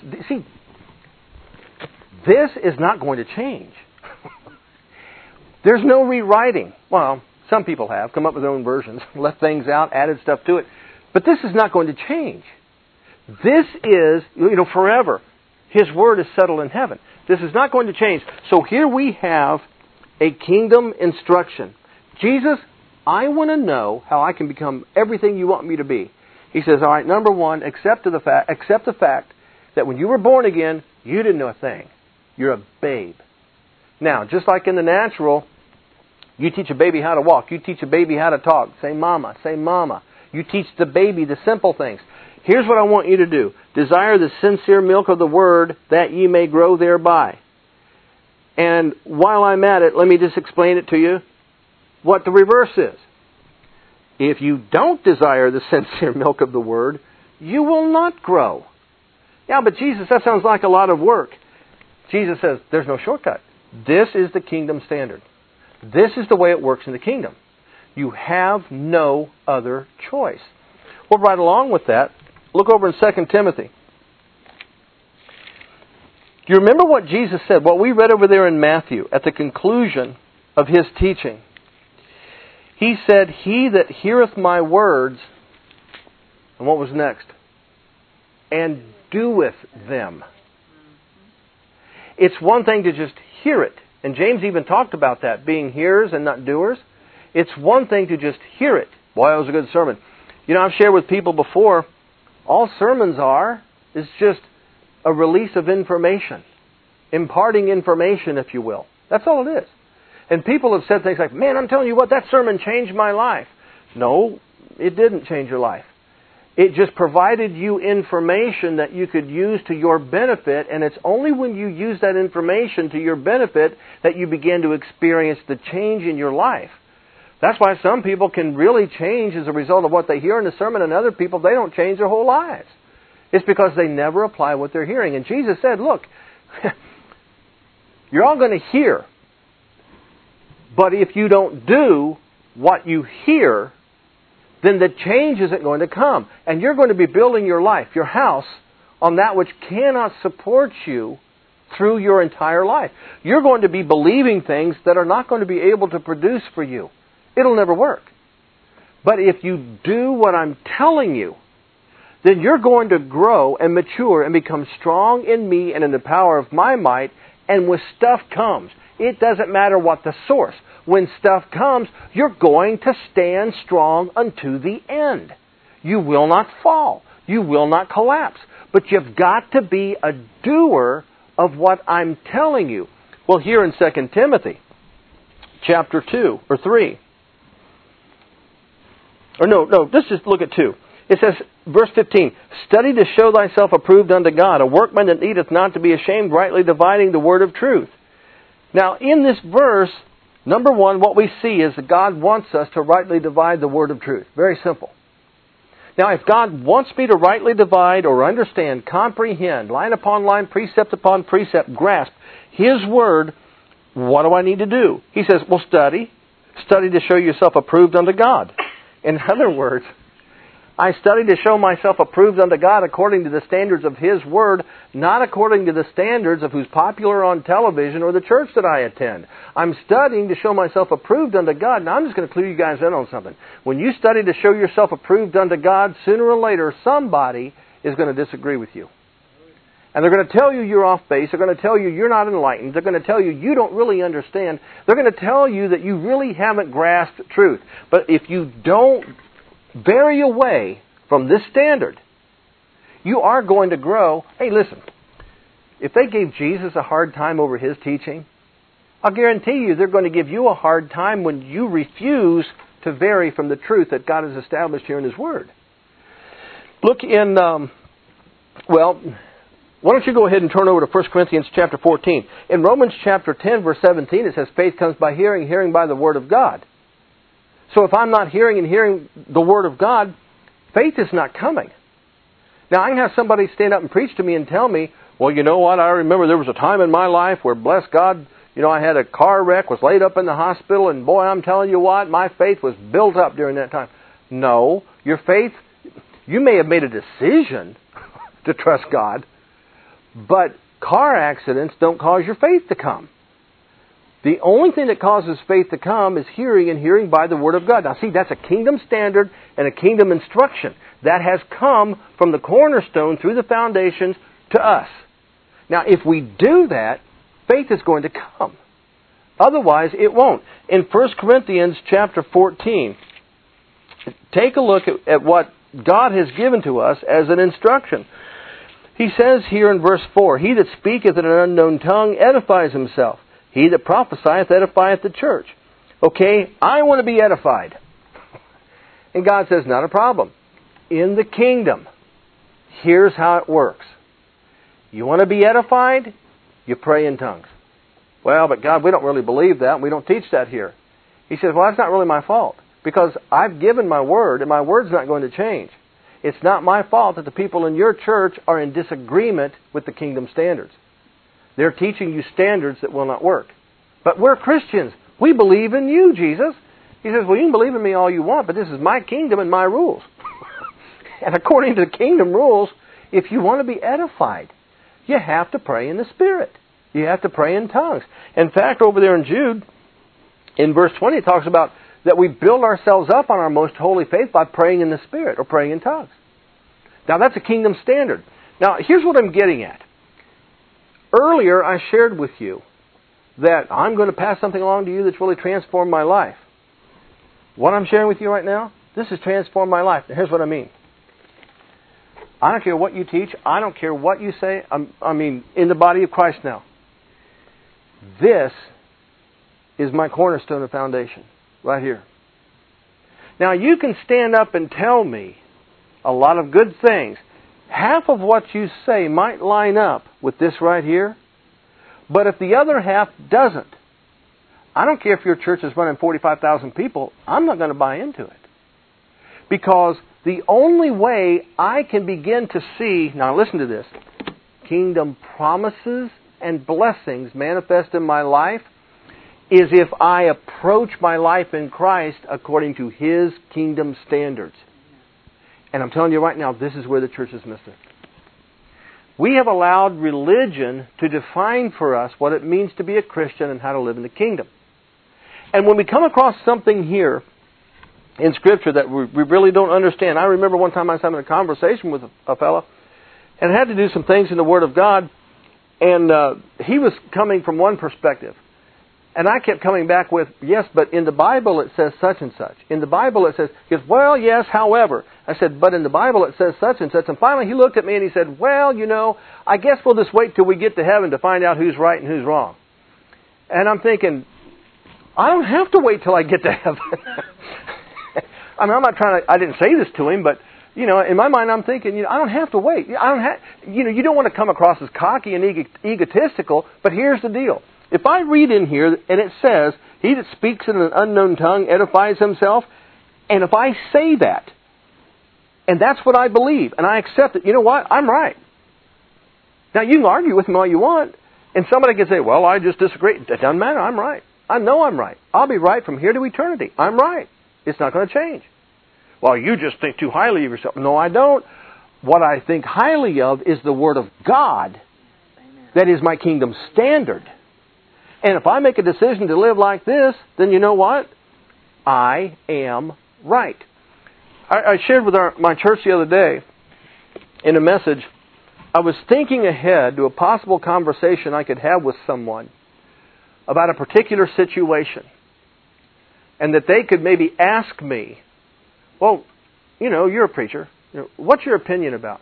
is not going to change. There's no rewriting. Well, some people have come up with their own versions, left things out, added stuff to it. But this is not going to change. This is, forever. His word is settled in heaven. This is not going to change. So here we have a kingdom instruction. Jesus, I want to know how I can become everything you want me to be. He says, all right, number one, accept the fact that when you were born again, you didn't know a thing. You're a babe. Now, just like in the natural, you teach a baby how to walk. You teach a baby how to talk. Say mama, say mama. You teach the baby the simple things. Here's what I want you to do. Desire the sincere milk of the word that ye may grow thereby. And while I'm at it, let me just explain it to you what the reverse is. If you don't desire the sincere milk of the word, you will not grow. Yeah, but Jesus, that sounds like a lot of work. Jesus says, there's no shortcut. This is the kingdom standard. This is the way it works in the kingdom. You have no other choice. Well, right along with that, look over in 2 Timothy. Do you remember what Jesus said? What we read over there in Matthew at the conclusion of His teaching. He said, he that heareth my words, and what was next? And doeth them. It's one thing to just hear it. And James even talked about that, being hearers and not doers. It's one thing to just hear it. Boy, that was a good sermon. I've shared with people before, all sermons is just a release of information. Imparting information, if you will. That's all it is. And people have said things like, man, I'm telling you what, that sermon changed my life. No, it didn't change your life. It just provided you information that you could use to your benefit, and it's only when you use that information to your benefit that you begin to experience the change in your life. That's why some people can really change as a result of what they hear in the sermon, and other people, they don't change their whole lives. It's because they never apply what they're hearing. And Jesus said, look, you're all going to hear, but if you don't do what you hear, then the change isn't going to come. And you're going to be building your life, your house, on that which cannot support you through your entire life. You're going to be believing things that are not going to be able to produce for you. It'll never work. But if you do what I'm telling you, then you're going to grow and mature and become strong in me and in the power of my might. And when stuff comes, it doesn't matter what the source. When stuff comes, you're going to stand strong unto the end. You will not fall. You will not collapse. But you've got to be a doer of what I'm telling you. Well, here in 2 Timothy, chapter 2 or 3. Or no, let's just look at 2. It says, verse 15, study to show thyself approved unto God, a workman that needeth not to be ashamed, rightly dividing the word of truth. Now, in this verse, number one, what we see is that God wants us to rightly divide the word of truth. Very simple. Now, if God wants me to rightly divide or understand, comprehend, line upon line, precept upon precept, grasp His word, what do I need to do? He says, well, study. Study to show yourself approved unto God. In other words, I study to show myself approved unto God according to the standards of His Word, not according to the standards of who's popular on television or the church that I attend. I'm studying to show myself approved unto God. Now, I'm just going to clue you guys in on something. When you study to show yourself approved unto God, sooner or later, somebody is going to disagree with you. And they're going to tell you you're off base. They're going to tell you you're not enlightened. They're going to tell you you don't really understand. They're going to tell you that you really haven't grasped truth. But if you don't vary away from this standard, you are going to grow. Hey, listen, if they gave Jesus a hard time over His teaching, I'll guarantee you they're going to give you a hard time when you refuse to vary from the truth that God has established here in His Word. Look in, Why don't you go ahead and turn over to 1 Corinthians chapter 14. In Romans chapter 10, verse 17, it says, faith comes by hearing, hearing by the Word of God. So if I'm not hearing and hearing the Word of God, faith is not coming. Now, I can have somebody stand up and preach to me and tell me, well, you know what, I remember there was a time in my life where, bless God, I had a car wreck, was laid up in the hospital, and boy, I'm telling you what, my faith was built up during that time. No, your faith, you may have made a decision to trust God, but car accidents don't cause your faith to come. The only thing that causes faith to come is hearing, and hearing by the Word of God. Now see, that's a kingdom standard and a kingdom instruction. That has come from the cornerstone through the foundations to us. Now if we do that, faith is going to come. Otherwise, it won't. In 1 Corinthians chapter 14, take a look at what God has given to us as an instruction. He says here in verse 4, he that speaketh in an unknown tongue edifies himself. He that prophesieth edifieth the church. Okay, I want to be edified. And God says, not a problem. In the kingdom, here's how it works. You want to be edified? You pray in tongues. Well, but God, we don't really believe that, and we don't teach that here. He says, well, that's not really my fault, because I've given my word, and my word's not going to change. It's not my fault that the people in your church are in disagreement with the kingdom standards. They're teaching you standards that will not work. But we're Christians. We believe in you, Jesus. He says, well, you can believe in me all you want, but this is my kingdom and my rules. And according to the kingdom rules, if you want to be edified, you have to pray in the Spirit. You have to pray in tongues. In fact, over there in Jude, in verse 20, it talks about that we build ourselves up on our most holy faith by praying in the Spirit or praying in tongues. Now, that's a kingdom standard. Now, here's what I'm getting at. Earlier, I shared with you that I'm going to pass something along to you that's really transformed my life. What I'm sharing with you right now, this has transformed my life. Now, here's what I mean. I don't care what you teach. I don't care what you say. In the body of Christ now. This is my cornerstone of foundation, right here. Now, you can stand up and tell me a lot of good things. Half of what you say might line up with this right here, but if the other half doesn't, I don't care if your church is running 45,000 people, I'm not going to buy into it. Because the only way I can begin to see, now listen to this, kingdom promises and blessings manifest in my life is if I approach my life in Christ according to His kingdom standards. And I'm telling you right now, this is where the church has missed it. We have allowed religion to define for us what it means to be a Christian and how to live in the kingdom. And when we come across something here in Scripture that we really don't understand. I remember one time I was having a conversation with a fellow, and I had to do some things in the Word of God, and he was coming from one perspective. And I kept coming back with, yes, but in the Bible it says such and such. In the Bible it says, he goes, well, yes, however. I said, but in the Bible it says such and such. And finally he looked at me and he said, well, I guess we'll just wait till we get to heaven to find out who's right and who's wrong. And I'm thinking, I don't have to wait till I get to heaven. I'm not I didn't say this to him, but, in my mind I'm thinking, I don't have to wait. You don't want to come across as cocky and egotistical, but here's the deal. If I read in here and it says, he that speaks in an unknown tongue edifies himself, and if I say that, and that's what I believe, and I accept it, you know what? I'm right. Now, you can argue with me all you want, and somebody can say, well, I just disagree. It doesn't matter. I'm right. I know I'm right. I'll be right from here to eternity. I'm right. It's not going to change. Well, you just think too highly of yourself. No, I don't. What I think highly of is the Word of God. That is my kingdom standard. And if I make a decision to live like this, then you know what? I am right. I shared with my church the other day in a message, I was thinking ahead to a possible conversation I could have with someone about a particular situation. And that they could maybe ask me, well, you're a preacher. What's your opinion about?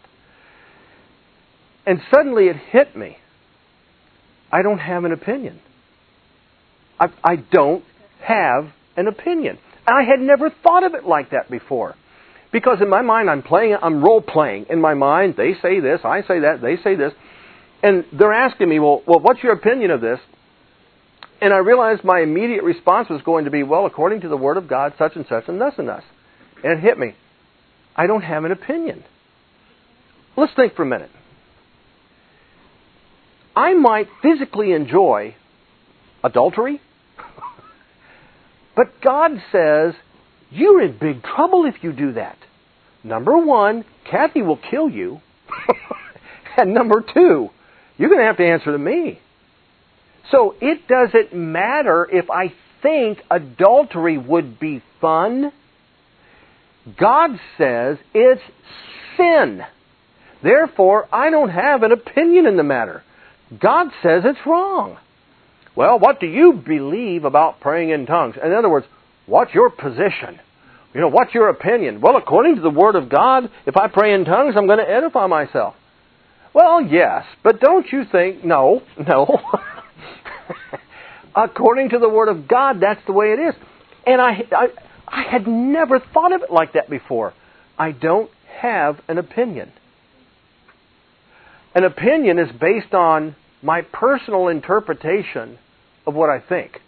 And suddenly it hit me. I don't have an opinion. I don't have an opinion. And I had never thought of it like that before. Because in my mind, I'm role-playing. In my mind, they say this, I say that, they say this. And they're asking me, well, what's your opinion of this? And I realized my immediate response was going to be, well, according to the Word of God, such and such and thus and thus. And it hit me. I don't have an opinion. Let's think for a minute. I might physically enjoy adultery, but God says, you're in big trouble if you do that. Number one, Kathy will kill you. And number two, you're going to have to answer to me. So it doesn't matter if I think adultery would be fun. God says it's sin. Therefore, I don't have an opinion in the matter. God says it's wrong. Well, what do you believe about praying in tongues? In other words, what's your position? What's your opinion? Well, according to the Word of God, if I pray in tongues, I'm going to edify myself. Well, yes, but don't you think... No. According to the Word of God, that's the way it is. And I had never thought of it like that before. I don't have an opinion. An opinion is based on my personal interpretation of what I think.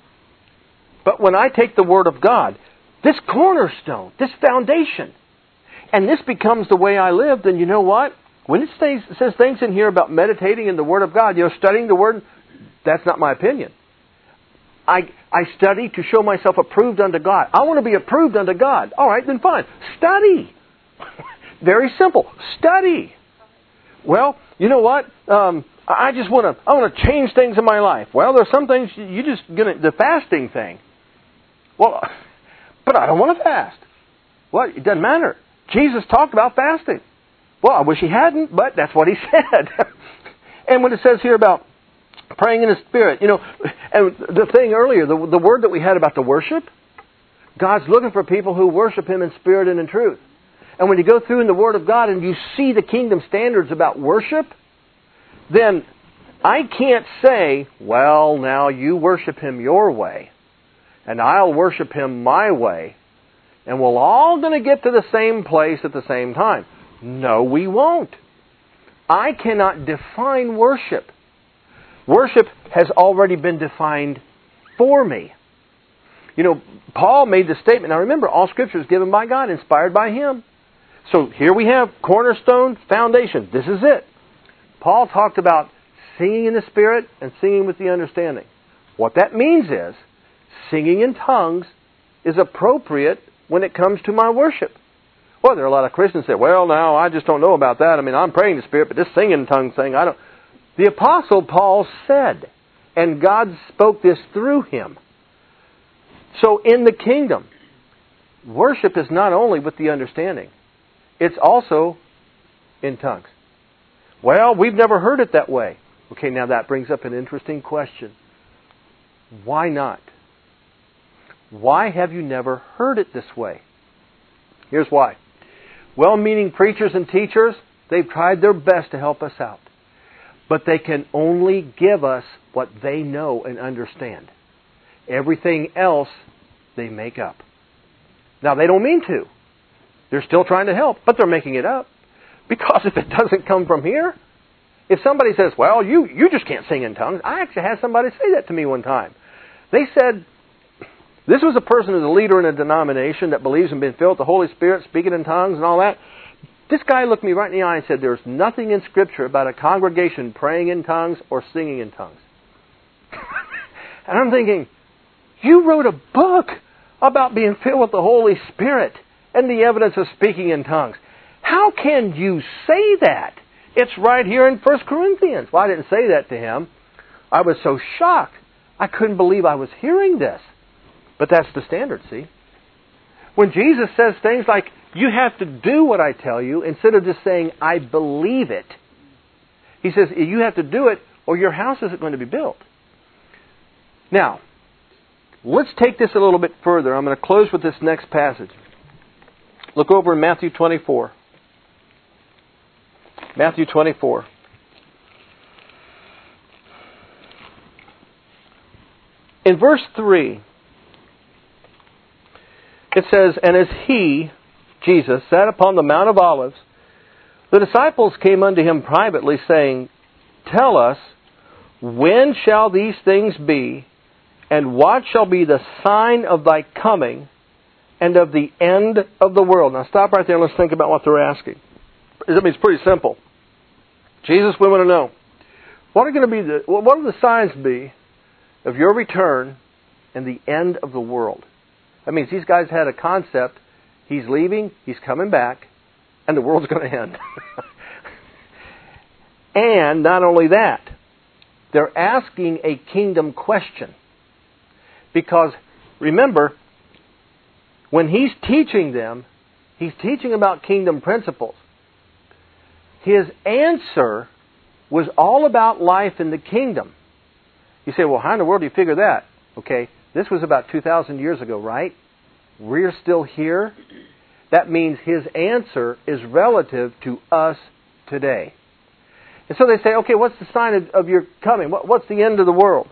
But when I take the Word of God, this cornerstone, this foundation, and this becomes the way I live, then you know what? When it says things in here about meditating in the Word of God, studying the Word, that's not my opinion. I study to show myself approved unto God. I want to be approved unto God. All right, then fine. Study. Very simple. Study. Well, you know what? I want to change things in my life. Well, there's some things the fasting thing. Well, but I don't want to fast. Well, it doesn't matter. Jesus talked about fasting. Well, I wish He hadn't, but that's what He said. And when it says here about praying in the Spirit, and the thing earlier, the word that we had about the worship, God's looking for people who worship Him in spirit and in truth. And when you go through in the Word of God and you see the kingdom standards about worship, then I can't say, well, now you worship Him your way, and I'll worship Him my way, and we're all going to get to the same place at the same time. No, we won't. I cannot define worship. Worship has already been defined for me. Paul made the statement. Now remember, all Scripture is given by God, inspired by Him. So here we have cornerstone, foundation. This is it. Paul talked about singing in the Spirit and singing with the understanding. What that means is, singing in tongues is appropriate when it comes to my worship. Well, there are a lot of Christians that say, well, now, I just don't know about that. I mean, I'm praying in the Spirit, but this singing in tongues thing, I don't... The Apostle Paul said, and God spoke this through him. So in the kingdom, worship is not only with the understanding, it's also in tongues. Well, we've never heard it that way. Okay, now that brings up an interesting question. Why not? Why have you never heard it this way? Here's why. Well-meaning preachers and teachers, they've tried their best to help us out. But they can only give us what they know and understand. Everything else, they make up. Now, they don't mean to. They're still trying to help, but they're making it up. Because if it doesn't come from here, if somebody says, well, you just can't sing in tongues. I actually had somebody say that to me one time. They said, this was a person who's a leader in a denomination that believes in being filled with the Holy Spirit, speaking in tongues and all that. This guy looked me right in the eye and said, there's nothing in Scripture about a congregation praying in tongues or singing in tongues. And I'm thinking, you wrote a book about being filled with the Holy Spirit and the evidence of speaking in tongues. How can you say that? It's right here in 1 Corinthians. Well, I didn't say that to him. I was so shocked. I couldn't believe I was hearing this. But that's the standard, see? When Jesus says things like, you have to do what I tell you, instead of just saying, I believe it. He says, you have to do it or your house isn't going to be built. Now, let's take this a little bit further. I'm going to close with this next passage. Look over in Matthew 24. Matthew 24. In verse 3, it says, and as he, Jesus, sat upon the Mount of Olives, the disciples came unto him privately, saying, tell us, when shall these things be, and what shall be the sign of thy coming and of the end of the world? Now stop right there and let's think about what they're asking. I mean, it's pretty simple. Jesus, we want to know, what will the signs be of your return and the end of the world? That means these guys had a concept. He's leaving, he's coming back, and the world's going to end. And not only that, they're asking a kingdom question. Because, remember, when he's teaching them, he's teaching about kingdom principles. His answer was all about life in the kingdom. You say, well, how in the world do you figure that? Okay, this was about 2,000 years ago, right? We're still here. That means his answer is relative to us today. And so they say, okay, what's the sign of your coming? What's the end of the world?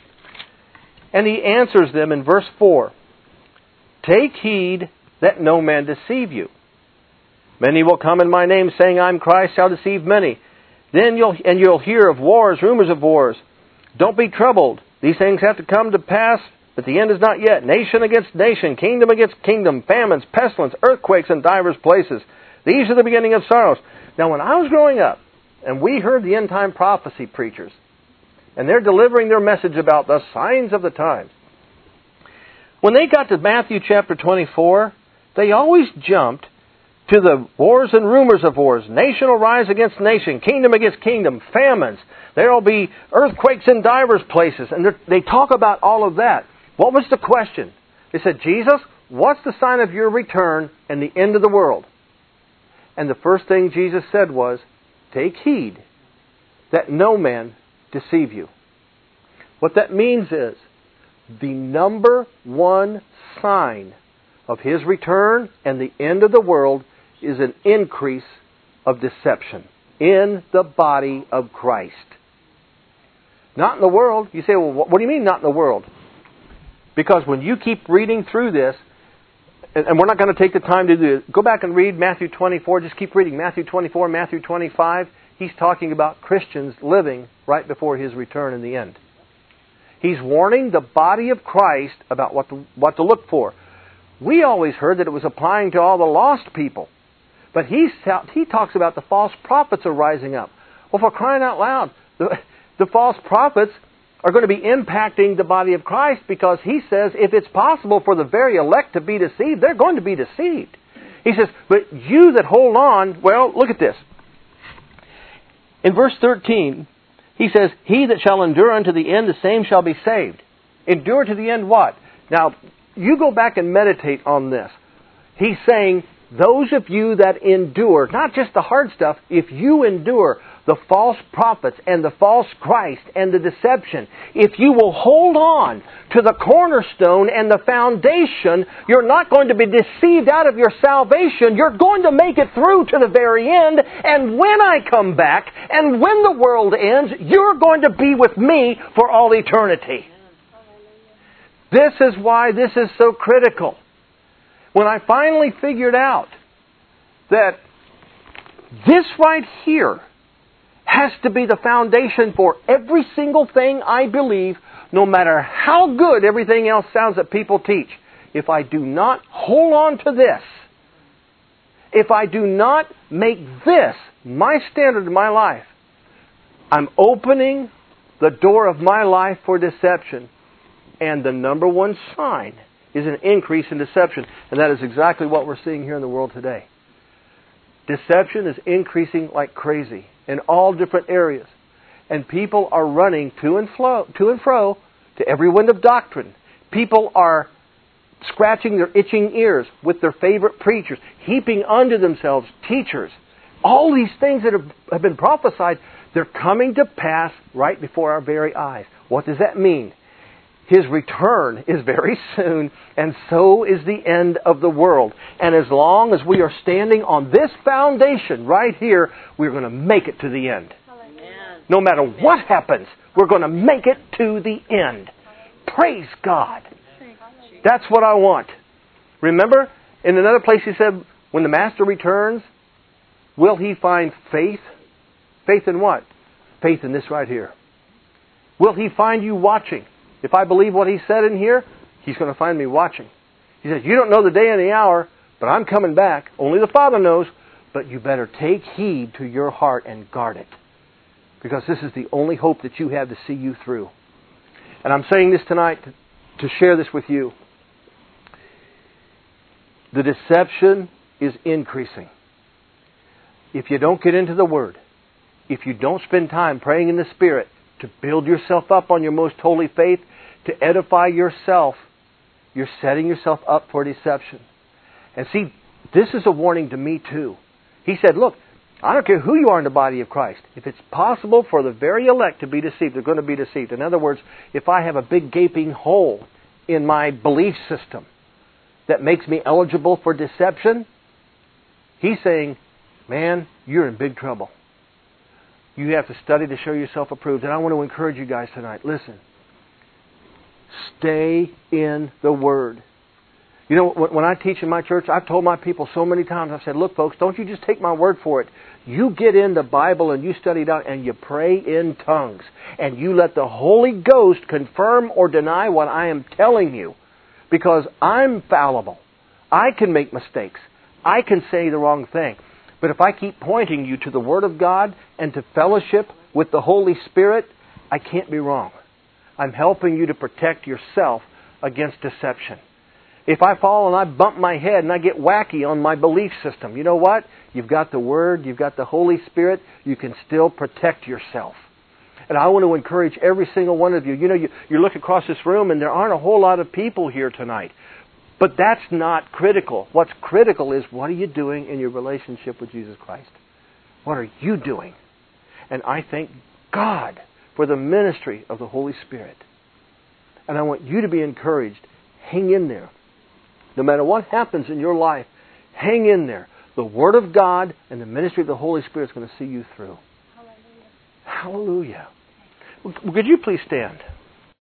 And he answers them in verse 4. Take heed that no man deceive you. Many will come in my name, saying, I'm Christ, shall deceive many. Then you'll hear of wars, rumors of wars. Don't be troubled. These things have to come to pass, but the end is not yet. Nation against nation, kingdom against kingdom, famines, pestilence, earthquakes in divers places. These are the beginning of sorrows. Now, when I was growing up, and we heard the end-time prophecy preachers, and they're delivering their message about the signs of the times, when they got to Matthew chapter 24, they always jumped to the wars and rumors of wars. Nation will rise against nation, kingdom against kingdom, famines. There will be earthquakes in divers places. And they talk about all of that. What was the question? They said, Jesus, what's the sign of your return and the end of the world? And the first thing Jesus said was, take heed that no man deceive you. What that means is, the number one sign of His return and the end of the world is an increase of deception in the body of Christ. Not in the world. You say, well, what do you mean not in the world? Because when you keep reading through this, and we're not going to take the time to do it, go back and read Matthew 24, just keep reading Matthew 24, Matthew 25. He's talking about Christians living right before His return in the end. He's warning the body of Christ about what to look for. We always heard that it was applying to all the lost people. But he talks about the false prophets are rising up. Well, for crying out loud, the false prophets are going to be impacting the body of Christ, because he says if it's possible for the very elect to be deceived, they're going to be deceived. He says, but you that hold on, well, look at this. In verse 13, he says, he that shall endure unto the end, the same shall be saved. Endure to the end what? Now, you go back and meditate on this. He's saying, those of you that endure, not just the hard stuff, if you endure the false prophets and the false Christ and the deception, if you will hold on to the cornerstone and the foundation, you're not going to be deceived out of your salvation. You're going to make it through to the very end. And when I come back and when the world ends, you're going to be with me for all eternity. This is why this is so critical. When I finally figured out that this right here has to be the foundation for every single thing I believe, no matter how good everything else sounds that people teach. If I do not hold on to this, if I do not make this my standard in my life, I'm opening the door of my life for deception. And the number one sign is an increase in deception. And that is exactly what we're seeing here in the world today. Deception is increasing like crazy in all different areas. And people are running to and fro to every wind of doctrine. People are scratching their itching ears with their favorite preachers, heaping unto themselves teachers. All these things that have been prophesied, they're coming to pass right before our very eyes. What does that mean? His return is very soon, and so is the end of the world. And as long as we are standing on this foundation right here, we're going to make it to the end. Amen. No matter what happens, we're going to make it to the end. Praise God. That's what I want. Remember, in another place he said, when the Master returns, will He find faith? Faith in what? faith in this right here. Will He find you watching? If I believe what He said in here, He's going to find me watching. He says, you don't know the day and the hour, but I'm coming back. Only the Father knows. But you better take heed to your heart and guard it. Because this is the only hope that you have to see you through. And I'm saying this tonight to share this with you. The deception is increasing. If you don't get into the Word, if you don't spend time praying in the Spirit to build yourself up on your most holy faith, to edify yourself, you're setting yourself up for deception. And see, this is a warning to me too. He said, look, I don't care who you are in the body of Christ. If it's possible for the very elect to be deceived, they're going to be deceived. In other words, if I have a big gaping hole in my belief system that makes me eligible for deception, He's saying, man, you're in big trouble. You have to study to show yourself approved. And I want to encourage you guys tonight. Listen. Stay in the Word. You know, when I teach in my church, I've told my people so many times, I've said, look, folks, don't you just take my word for it. You get in the Bible and you study it out and you pray in tongues. And you let the Holy Ghost confirm or deny what I am telling you. Because I'm fallible. I can make mistakes. I can say the wrong thing. But if I keep pointing you to the Word of God and to fellowship with the Holy Spirit, I can't be wrong. I'm helping you to protect yourself against deception. If I fall and I bump my head and I get wacky on my belief system, you know what? You've got the Word, you've got the Holy Spirit, you can still protect yourself. And I want to encourage every single one of you. You know, you look across this room and there aren't a whole lot of people here tonight. But that's not critical. What's critical is, what are you doing in your relationship with Jesus Christ? What are you doing? And I thank God for the ministry of the Holy Spirit. And I want you to be encouraged. Hang in there. No matter what happens in your life, hang in there. The Word of God and the ministry of the Holy Spirit is going to see you through. Hallelujah. Hallelujah. Could you please stand?